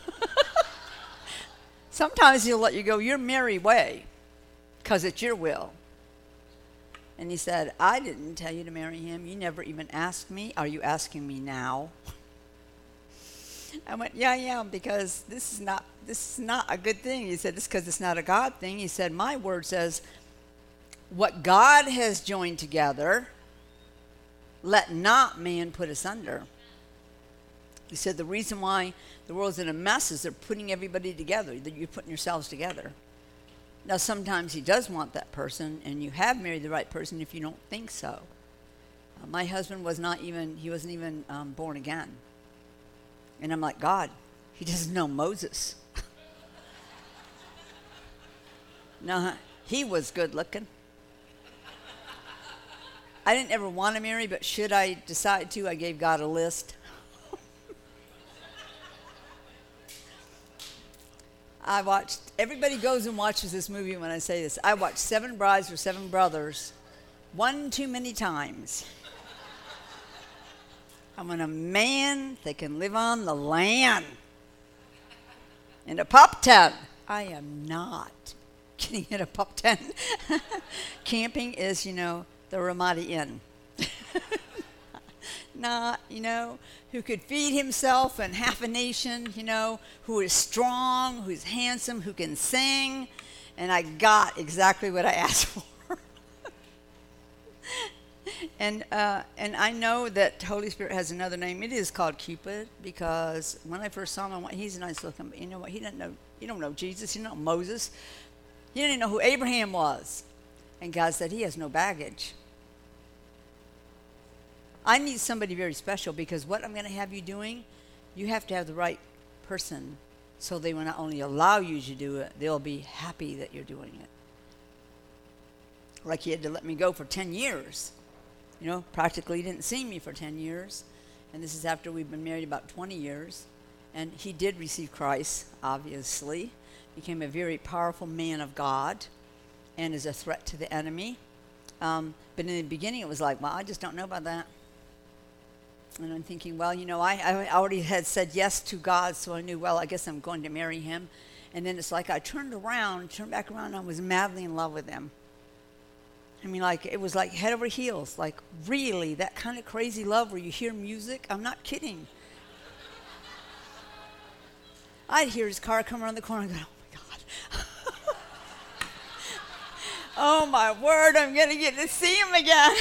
Sometimes he'll let you go your merry way because it's your will. And he said, I didn't tell you to marry him. You never even asked me. Are you asking me now? I went, yeah, because this is not a good thing. He said, this because it's not a God thing. He said, my word says, what God has joined together, let not man put asunder. He said, the reason why the world's in a mess is they're putting everybody together, that you're putting yourselves together. Now, sometimes he does want that person, and you have married the right person if you don't think so. My husband wasn't even born again. And I'm like, God, he doesn't know Moses. No, he was good looking. I didn't ever want to marry, but should I decide to, I gave God a list. Everybody goes and watches this movie when I say this. I watched Seven Brides for Seven Brothers one too many times. I want a man that can live on the land. In a pop tent. I am not getting in a pop tent. Camping is, the Ramada Inn. Not, who could feed himself and half a nation, who is strong, who's handsome, who can sing. And I got exactly what I asked for. And I know that Holy Spirit has another name. It is called Cupid, because when I first saw him, I went, he's nice looking, but you know what? He don't know Jesus. He don't know Moses. He didn't even know who Abraham was. And God said, he has no baggage. I need somebody very special, because what I'm going to have you doing, you have to have the right person, so they will not only allow you to do it, they'll be happy that you're doing it. Like he had to let me go for 10 years. Practically didn't see me for 10 years. And this is after we've been married about 20 years. And he did receive Christ, obviously. Became a very powerful man of God and is a threat to the enemy. But in the beginning it was like, well, I just don't know about that. And I'm thinking, well, I already had said yes to God, so I knew, well, I guess I'm going to marry him. And then it's like I turned back around, and I was madly in love with him. I mean, like, it was like head over heels, like really that kind of crazy love where you hear music. I'm not kidding. I'd hear his car come around the corner and go, oh my God. Oh my word, I'm going to get to see him again.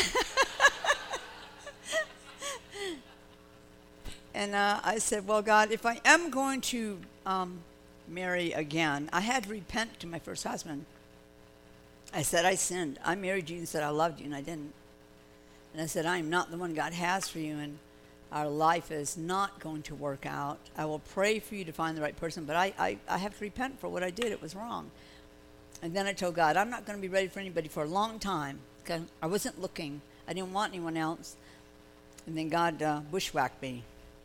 And I said, well, God, if I am going to marry again, I had to repent to my first husband. I said, I sinned. I married you and said I loved you, and I didn't. And I said, I am not the one God has for you, and our life is not going to work out. I will pray for you to find the right person, but I have to repent for what I did. It was wrong. And then I told God, I'm not going to be ready for anybody for a long time, because I wasn't looking. I didn't want anyone else. And then God bushwhacked me.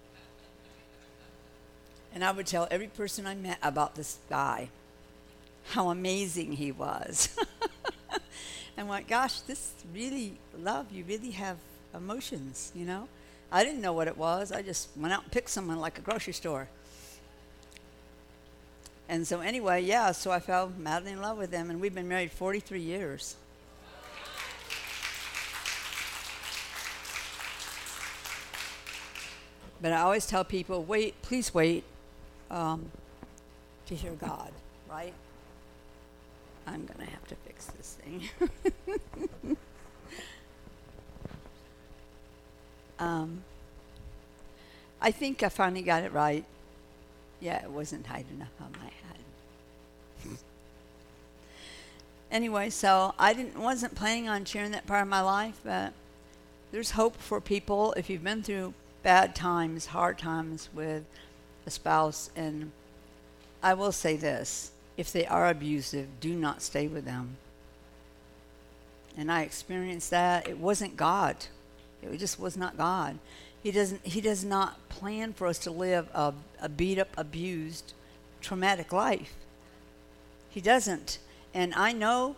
And I would tell every person I met about this guy, how amazing he was. And like, gosh, this really love, you really have emotions, I didn't know what it was. I just went out and picked someone like a grocery store. And so anyway, so I fell madly in love with him, and we've been married 43 years. But I always tell people, please wait to hear God, right? I'm going to have to fix this thing. I think I finally got it right. Yeah, it wasn't tight enough on my head. Anyway, so I wasn't planning on sharing that part of my life, but there's hope for people if you've been through bad times, hard times with a spouse. And I will say this. If they are abusive, do not stay with them. And I experienced that. It wasn't God. It just was not God. He does not plan for us to live a beat up, abused, traumatic life. He doesn't. And I know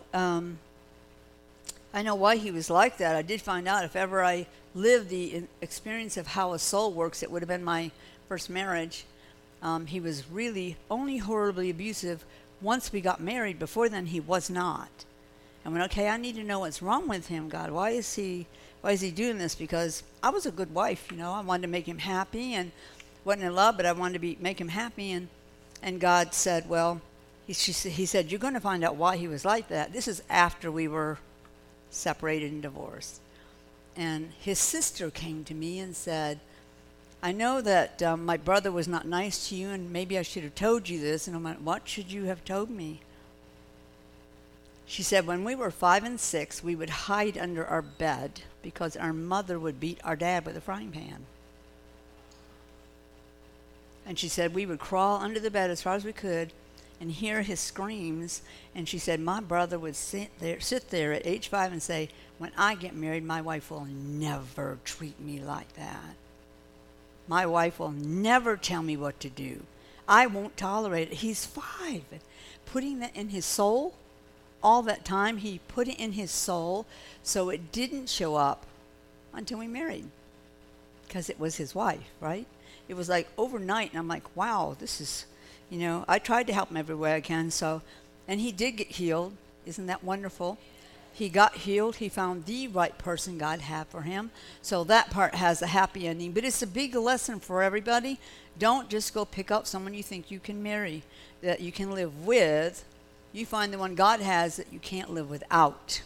why he was like that. I did find out if ever I lived the experience of how a soul works, it would have been my first marriage. He was really only horribly abusive once we got married. Before then, he was not. I went, okay, I need to know what's wrong with him, God. Why is he doing this? Because I was a good wife, I wanted to make him happy, and wasn't in love, but I wanted to make him happy. And God said, well, he said, you're going to find out why he was like that. This is after we were separated and divorced. And his sister came to me and said, I know that my brother was not nice to you, and maybe I should have told you this. And I'm like, what should you have told me? She said, when we were 5 and 6, we would hide under our bed because our mother would beat our dad with a frying pan. And she said we would crawl under the bed as far as we could and hear his screams. And she said, my brother would sit there at age 5 and say, when I get married, my wife will never treat me like that. My wife will never tell me what to do. I won't tolerate it. He's 5. Putting that in his soul, all that time, he put it in his soul, so it didn't show up until we married. Because it was his wife, right? It was like overnight, and I'm like, wow, this is, I tried to help him every way I can, and he did get healed. Isn't that wonderful? He got healed. He found the right person God had for him. So that part has a happy ending. But it's a big lesson for everybody. Don't just go pick up someone you think you can marry, that you can live with. You find the one God has that you can't live without.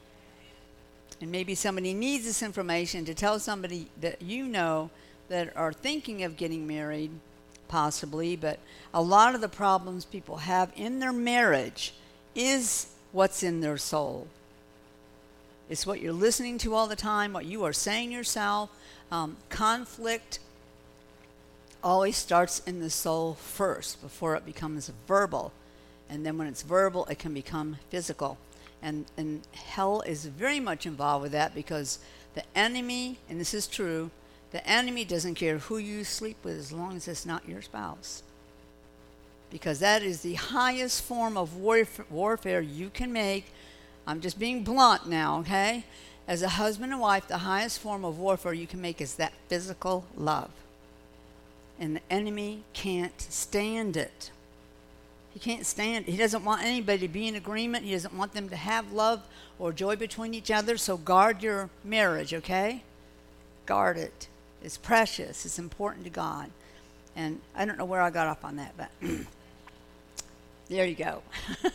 And maybe somebody needs this information to tell somebody that that are thinking of getting married, possibly. But a lot of the problems people have in their marriage is what's in their soul. It's what you're listening to all the time, what you are saying yourself. Conflict always starts in the soul first before it becomes verbal. And then when it's verbal, it can become physical. And hell is very much involved with that, because the enemy, and this is true, the enemy doesn't care who you sleep with as long as it's not your spouse. Because that is the highest form of warfare you can make. I'm just being blunt now, okay? As a husband and wife, the highest form of warfare you can make is that physical love. And the enemy can't stand it. He can't stand it. He doesn't want anybody to be in agreement. He doesn't want them to have love or joy between each other. So guard your marriage, okay? Guard it. It's precious. It's important to God. And I don't know where I got off on that, but there you go.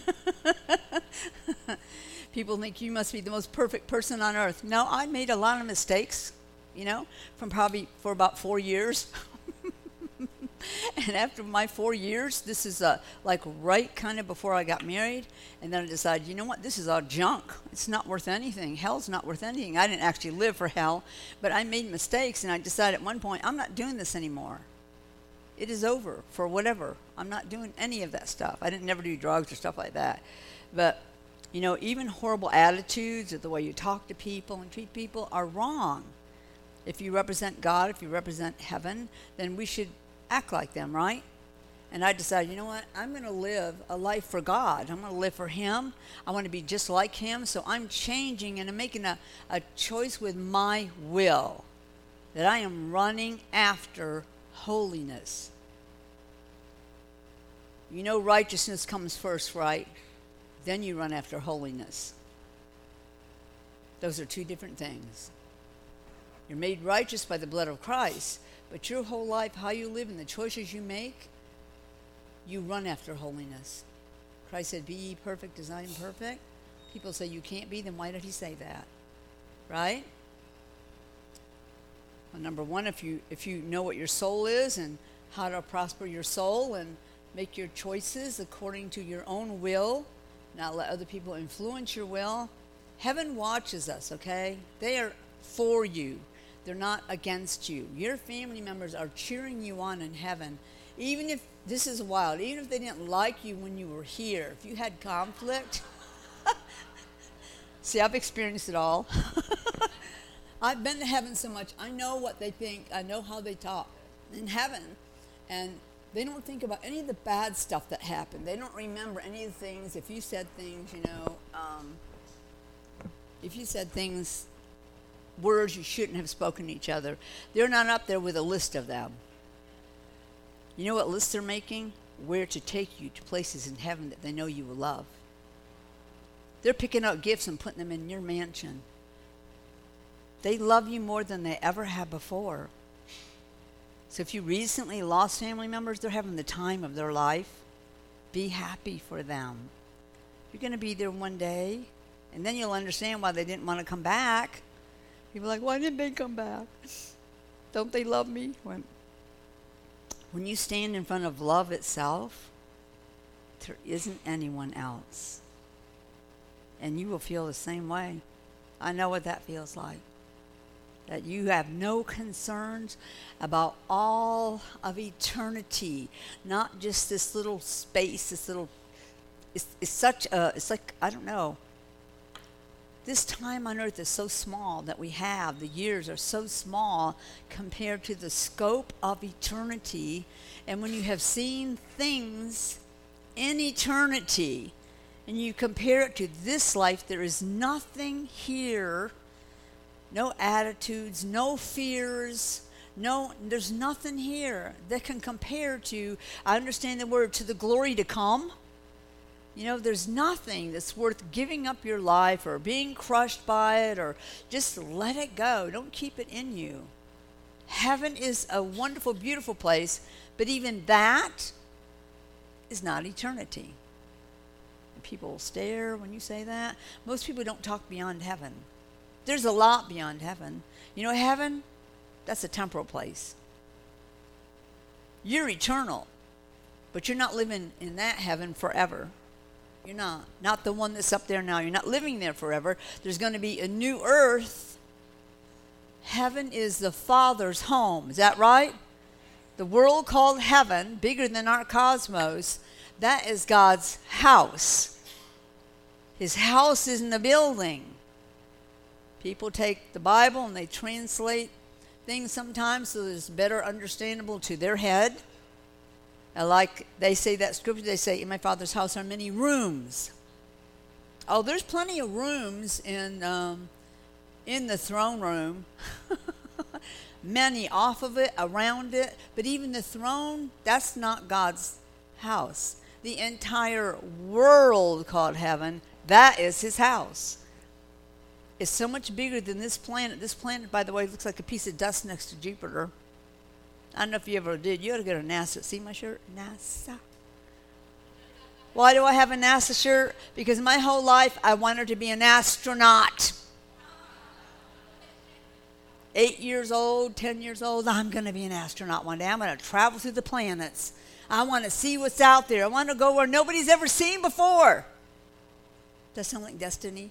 People think you must be the most perfect person on earth. No, I made a lot of mistakes, for about 4 years. And after my 4 years, this is right kind of before I got married. And then I decided, you know what, this is all junk. It's not worth anything. Hell's not worth anything. I didn't actually live for hell, but I made mistakes. And I decided at one point, I'm not doing this anymore. It is over for whatever. I'm not doing any of that stuff. I didn't never do drugs or stuff like that. But, even horrible attitudes or the way you talk to people and treat people are wrong. If you represent God, if you represent heaven, then we should act like them, right? And I decided, you know what? I'm going to live a life for God. I'm going to live for Him. I want to be just like Him. So I'm changing and I'm making a choice with my will that I am running after holiness. Righteousness comes first, right? Then you run after holiness. Those are two different things. You're made righteous by the blood of Christ, but your whole life, how you live and the choices you make, you run after holiness. Christ said, be ye perfect as I am perfect. People say you can't be, then why did He say that? Right? Well, number one, if you know what your soul is and how to prosper your soul and make your choices according to your own will, not let other people influence your will. Heaven watches us, okay? They are for you. They're not against you. Your family members are cheering you on in heaven. Even if, this is wild, even if they didn't like you when you were here, if you had conflict. See, I've experienced it all. I've been to heaven so much. I know what they think. I know how they talk in heaven. And they don't think about any of the bad stuff that happened. They don't remember any of the things. If you said things, if you said things, words you shouldn't have spoken to each other, they're not up there with a list of them. You know what list they're making? Where to take you to places in heaven that they know you will love. They're picking out gifts and putting them in your mansion. They love you more than they ever have before. So if you recently lost family members, they're having the time of their life. Be happy for them. You're going to be there one day, and then you'll understand why they didn't want to come back. People are like, why didn't they come back? Don't they love me? When you stand in front of love itself, there isn't anyone else. And you will feel the same way. I know what that feels like. that you have no concerns about all of eternity, not just this little space, this little, it's like, I don't know. This time on earth is so small that we have. The years are so small compared to the scope of eternity. And when you have seen things in eternity and you compare it to this life, there is nothing here, no attitudes, no fears, there's nothing here that can compare to, I understand the word, to the glory to come. You know, there's nothing that's worth giving up your life or being crushed by it, or just let it go. Don't keep it in you. Heaven is a wonderful, beautiful place, but even that is not eternity. And people stare when you say that. Most people don't talk beyond heaven. There's a lot beyond heaven. You know, heaven, that's a temporal place. You're eternal, but you're not living in that heaven forever. You're not the one that's up there now. You're not living there forever. There's going to be a new earth. Heaven is the Father's home. Is that right? The world called heaven, bigger than our cosmos, that is God's house. His house isn't a building. People take the Bible and they translate things sometimes so that it's better understandable to their head. Like they say that scripture, they say, in my Father's house are many rooms. Oh, there's plenty of rooms in the throne room. Many off of it, around it. But even the throne, that's not God's house. The entire world called heaven, that is his house. It's so much bigger than this planet. This planet, by the way, looks like a piece of dust next to Jupiter. I don't know if you ever did. You ought to go to NASA. See my shirt? NASA. Why do I have a NASA shirt? Because my whole life I wanted to be an astronaut. 8 years old, 10 years old, I'm going to be an astronaut one day. I'm going to travel through the planets. I want to see what's out there. I want to go where nobody's ever seen before. Does that sound like destiny?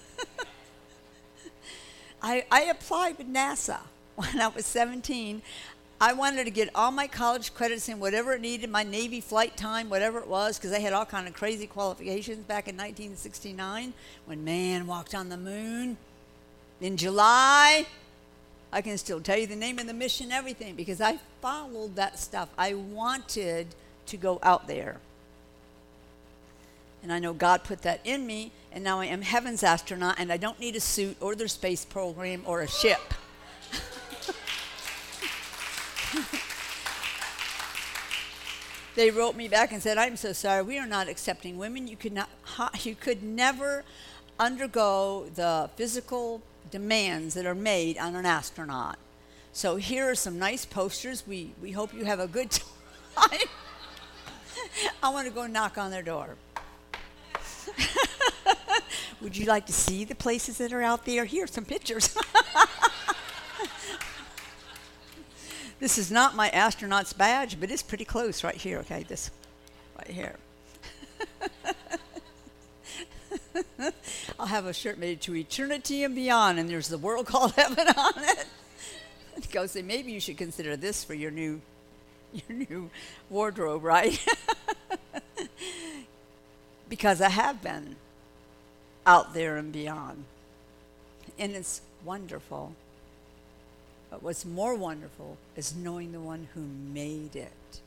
I applied with NASA when I was 17. I wanted to get all my college credits in, whatever it needed, my Navy flight time, whatever it was, because they had all kind of crazy qualifications back in 1969 when man walked on the moon. In July, I can still tell you the name of the mission, everything, because I followed that stuff. I wanted to go out there. And I know God put that in me, and now I am heaven's astronaut, and I don't need a suit or their space program or a ship. They wrote me back and said, I'm so sorry, we are not accepting women. You could never undergo the physical demands that are made on an astronaut. So here are some nice posters. We hope you have a good time. I want to go knock on their door. Would you like to see the places that are out there? Here's some pictures. This is not my astronaut's badge, but it's pretty close right here, okay? This right here. I'll have a shirt made to eternity and beyond, and there's the world called heaven on it. Go say, maybe you should consider this for your new wardrobe, right? Because I have been out there and beyond, and it's wonderful. But what's more wonderful is knowing the one who made it.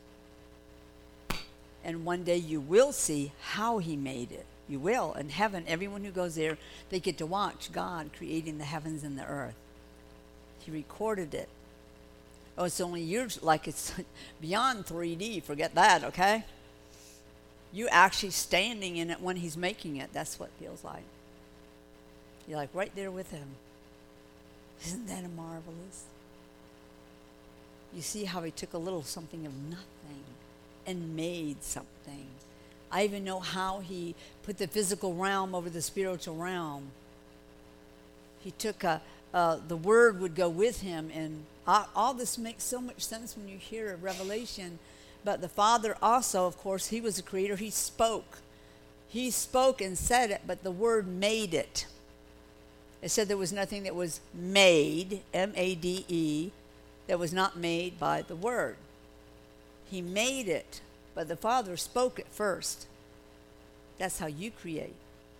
And one day you will see how he made it. You will. In heaven, everyone who goes there, they get to watch God creating the heavens and the earth. He recorded it. Oh, it's only years, like it's beyond 3D. Forget that, okay? You actually standing in it when he's making it. That's what it feels like. You're like right there with him. Isn't that a marvelous? You see how he took a little something of nothing and made something. I even know how he put the physical realm over the spiritual realm. He took the word would go with him, and all this makes so much sense when you hear a revelation. But the Father also, of course, he was the creator. He spoke. He spoke and said it, but the word made it. It said there was nothing that was made, M-A-D-E, that was not made by the Word. He made it, but the Father spoke it first. That's how you create.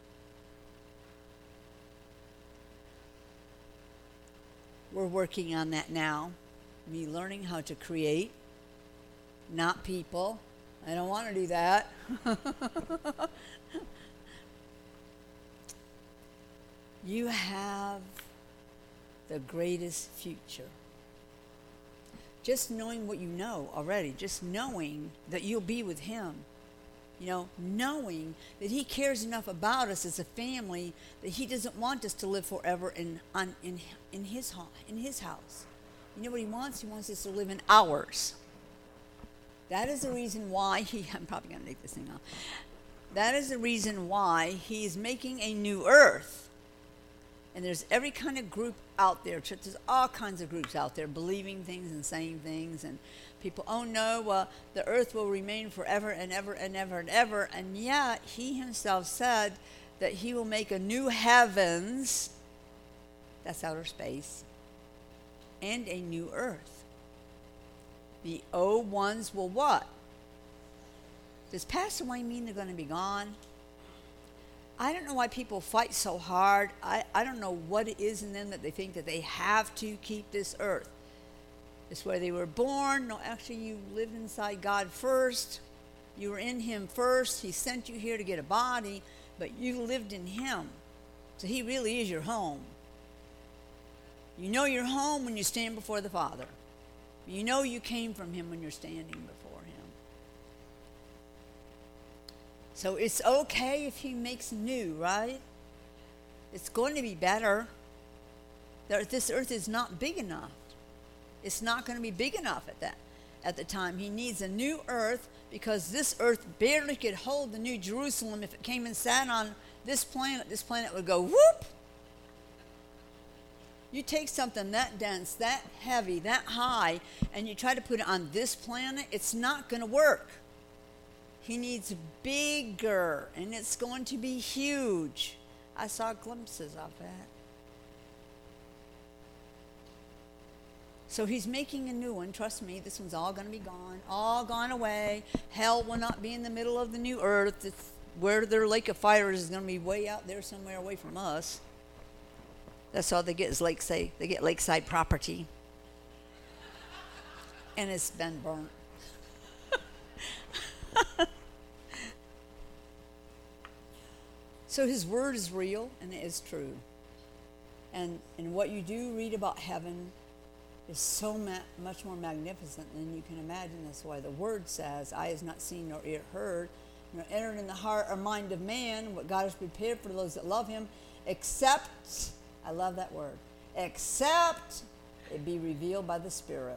We're working on that now. Me learning how to create, not people. I don't want to do that. You have the greatest future. Just knowing what you know already, just knowing that you'll be with Him, knowing that He cares enough about us as a family that He doesn't want us to live forever in His house. You know what He wants? He wants us to live in ours. That is the reason why I'm probably going to take this thing off. That is the reason why He is making a new earth. And there's every kind of group out there. There's all kinds of groups out there believing things and saying things. And people, oh no, the earth will remain forever and ever and ever and ever. And yet, He Himself said that He will make a new heavens, that's outer space, and a new earth. The old ones will what? Does pass away mean they're going to be gone? I don't know why people fight so hard. I don't know what it is in them that they think that they have to keep this earth. It's where they were born. No, actually, you lived inside God first. You were in Him first. He sent you here to get a body, but you lived in Him. So He really is your home. You know your home when you stand before the Father. You know you came from Him when you're standing before Him. So it's okay if He makes new, right? It's going to be better. This earth is not big enough. It's not going to be big enough at the time. He needs a new earth because this earth barely could hold the New Jerusalem. If it came and sat on this planet would go whoop. You take something that dense, that heavy, that high, and you try to put it on this planet, it's not going to work. He needs bigger, and it's going to be huge. I saw glimpses of that. So He's making a new one. Trust me, this one's all going to be gone, all gone away. Hell will not be in the middle of the new earth. It's where their lake of fire is going to be way out there somewhere away from us. That's all they get is lakeside. They get lakeside property. And it's been burnt. So His word is real and it is true. And what you do read about heaven is so much more magnificent than you can imagine. That's why the word says, eye has not seen nor ear heard, nor entered in the heart or mind of man what God has prepared for those that love Him, except, I love that word, except it be revealed by the Spirit.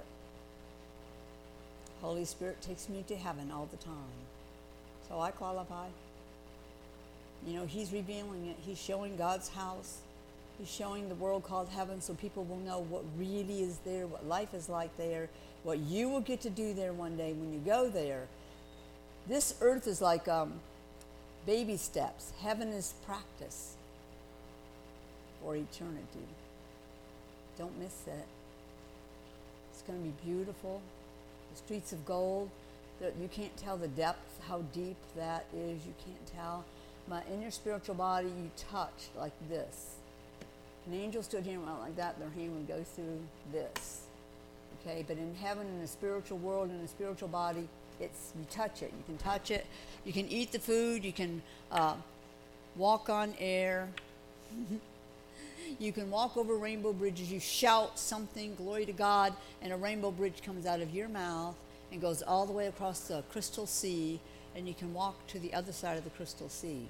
Holy Spirit takes me to heaven all the time. So I qualify. He's revealing it. He's showing God's house. He's showing the world called heaven so people will know what really is there, what life is like there, what you will get to do there one day when you go there. This earth is like baby steps. Heaven is practice for eternity. Don't miss it. It's going to be beautiful. The streets of gold. You can't tell the depth, how deep that is. You can't tell. But in your spiritual body, you touch like this. An angel stood here and went like that. Their hand would go through this. Okay, but in heaven, in the spiritual world, in the spiritual body, you touch it. You can touch it. You can eat the food. You can walk on air. You can walk over rainbow bridges. You shout something, glory to God, and a rainbow bridge comes out of your mouth and goes all the way across the crystal sea, and you can walk to the other side of the crystal sea.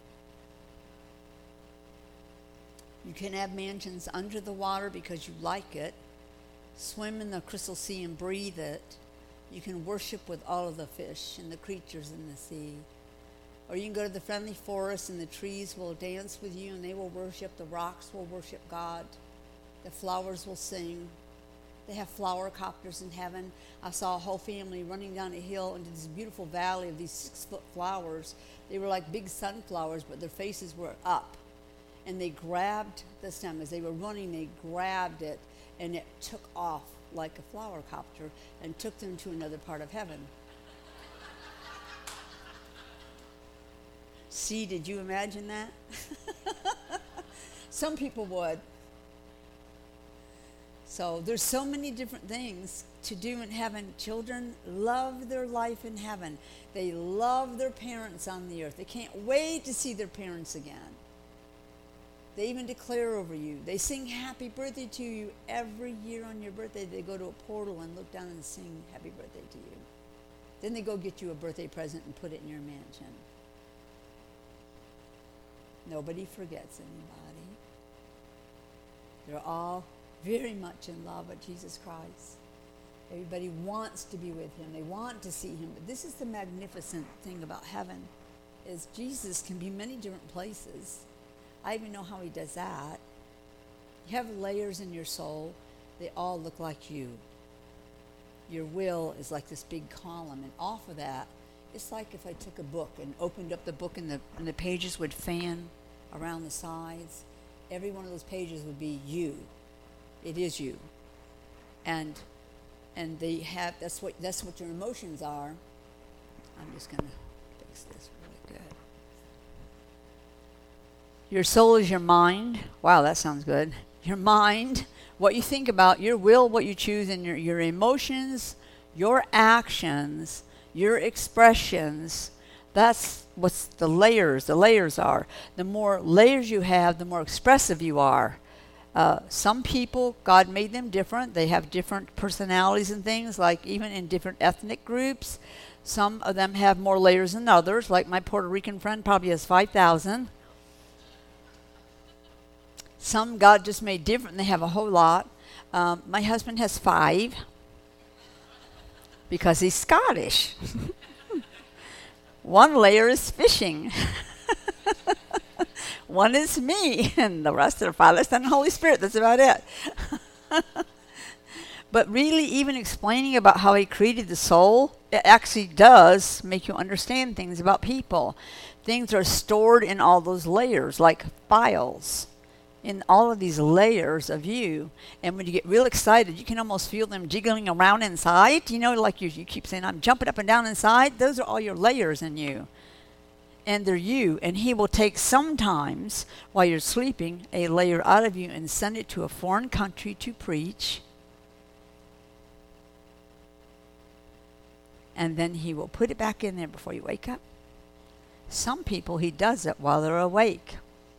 You can have mansions under the water because you like it. Swim in the crystal sea and breathe it. You can worship with all of the fish and the creatures in the sea. Or you can go to the friendly forest and the trees will dance with you and they will worship. The rocks will worship God. The flowers will sing. They have flower copters in heaven. I saw a whole family running down a hill into this beautiful valley of these 6-foot flowers. They were like big sunflowers, but their faces were up. and they grabbed the stem. As they were running, they grabbed it, and it took off like a flower copter and took them to another part of heaven. See, did you imagine that? Some people would. So there's so many different things to do in heaven. Children love their life in heaven. They love their parents on the earth. They can't wait to see their parents again. They even declare over you. They sing happy birthday to you every year on your birthday. They go to a portal and look down and sing happy birthday to you. Then they go get you a birthday present and put it in your mansion. Nobody forgets anybody. They're all very much in love with Jesus Christ. Everybody wants to be with him. They want to see him. But this is the magnificent thing about heaven, is Jesus can be many different places. I even know how he does that. You have layers in your soul. They all look like you. Your will is like this big column, and off of that, it's like if I took a book and opened up the book and the pages would fan around the sides. Every one of those pages would be you. It is you. And they have, that's what your emotions are. I'm just going to fix this really good. Your soul is your mind. Wow, that sounds good. Your mind, what you think about, your will, what you choose, and your emotions, your actions, your expressions. That's what the layers are. The more layers you have, the more expressive you are. Some people, God made them different. They have different personalities and things, like even in different ethnic groups. Some of them have more layers than others, like my Puerto Rican friend probably has 5,000. Some God just made different, and they have a whole lot. My husband has 5 because he's Scottish. One layer is fishing. One is me, and the rest are the Father, Son, and Holy Spirit. That's about it. But really, even explaining about how he created the soul, it actually does make you understand things about people. Things are stored in all those layers, like files, in all of these layers of you. And when you get real excited, you can almost feel them jiggling around inside. You know, like you keep saying, I'm jumping up and down inside. Those are all your layers in you. And they're you. And he will take sometimes, while you're sleeping, a layer out of you and send it to a foreign country to preach. And then he will put it back in there before you wake up. Some people, he does it while they're awake.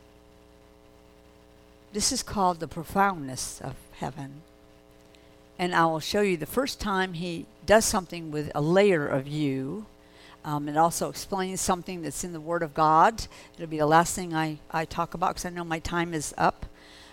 This is called the profoundness of heaven. And I will show you the first time he does something with a layer of you. It also explains something that's in the Word of God. It'll be the last thing I talk about, because I know my time is up.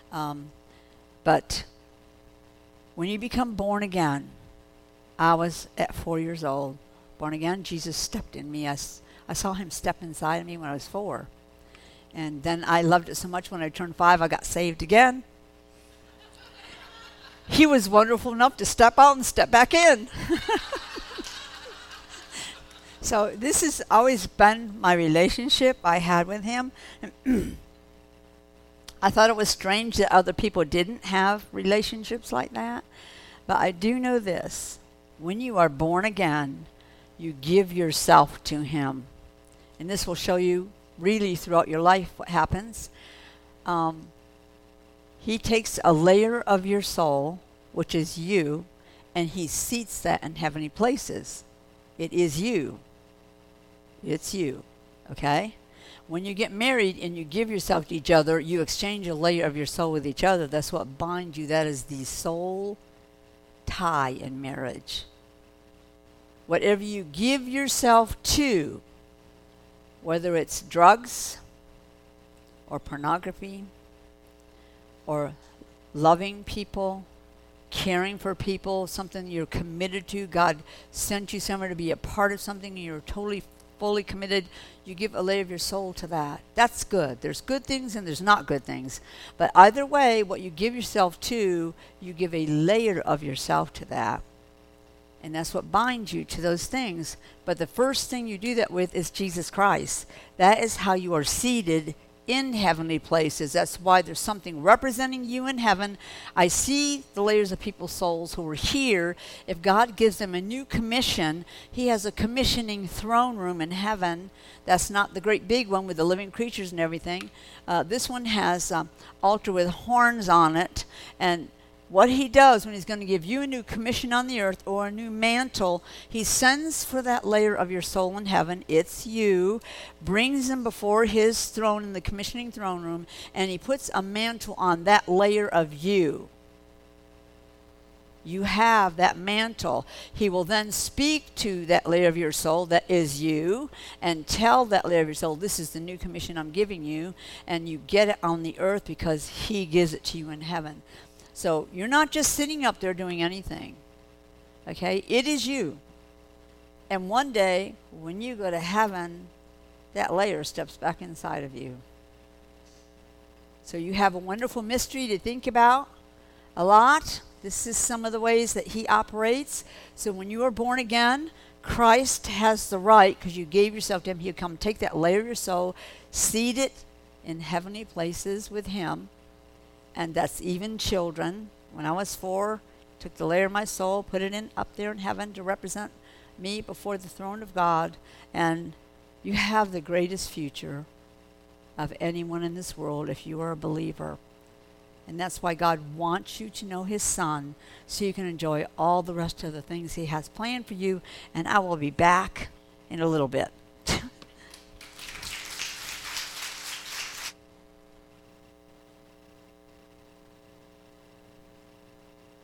But when you become born again, I was at 4 years old, born again. Jesus stepped in me. I saw him step inside of me when I was 4. And then I loved it so much when I turned 5, I got saved again. He was wonderful enough to step out and step back in. So this has always been my relationship I had with him. I thought it was strange that other people didn't have relationships like that. But I do know this. When you are born again, you give yourself to him. And this will show you really throughout your life what happens. He takes a layer of your soul, which is you, and he seats that in heavenly places. It is you. It's you. Okay? When you get married and you give yourself to each other, you exchange a layer of your soul with each other. That's what binds you. That is the soul tie in marriage. Whatever you give yourself to, whether it's drugs or pornography or loving people, caring for people, something you're committed to, God sent you somewhere to be a part of something and you're totally, fully committed, you give a layer of your soul to that. That's good. There's good things and there's not good things. But either way, what you give yourself to, you give a layer of yourself to that. And that's what binds you to those things. But the first thing you do that with is Jesus Christ. That is how you are seated in heavenly places. That's why there's something representing you in heaven. I see the layers of people's souls who are here. If God gives them a new commission, he has a commissioning throne room in heaven. That's not the great big one with the living creatures and everything. This one has an altar with horns on it. And what he does when he's going to give you a new commission on the earth or a new mantle, he sends for that layer of your soul in heaven. It's you. Brings them before his throne in the commissioning throne room, and he puts a mantle on that layer of you. You have that mantle. He will then speak to that layer of your soul that is you and tell that layer of your soul, this is the new commission I'm giving you, and you get it on the earth because he gives it to you in heaven. So you're not just sitting up there doing anything. Okay? It is you. And one day, when you go to heaven, that layer steps back inside of you. So you have a wonderful mystery to think about a lot. This is some of the ways that he operates. So when you are born again, Christ has the right, because you gave yourself to him, he'll come take that layer of your soul, seat it in heavenly places with him. And that's even children. When I was 4, took the layer of my soul, put it in up there in heaven to represent me before the throne of God. And you have the greatest future of anyone in this world if you are a believer. And that's why God wants you to know his son, so you can enjoy all the rest of the things he has planned for you. And I will be back in a little bit.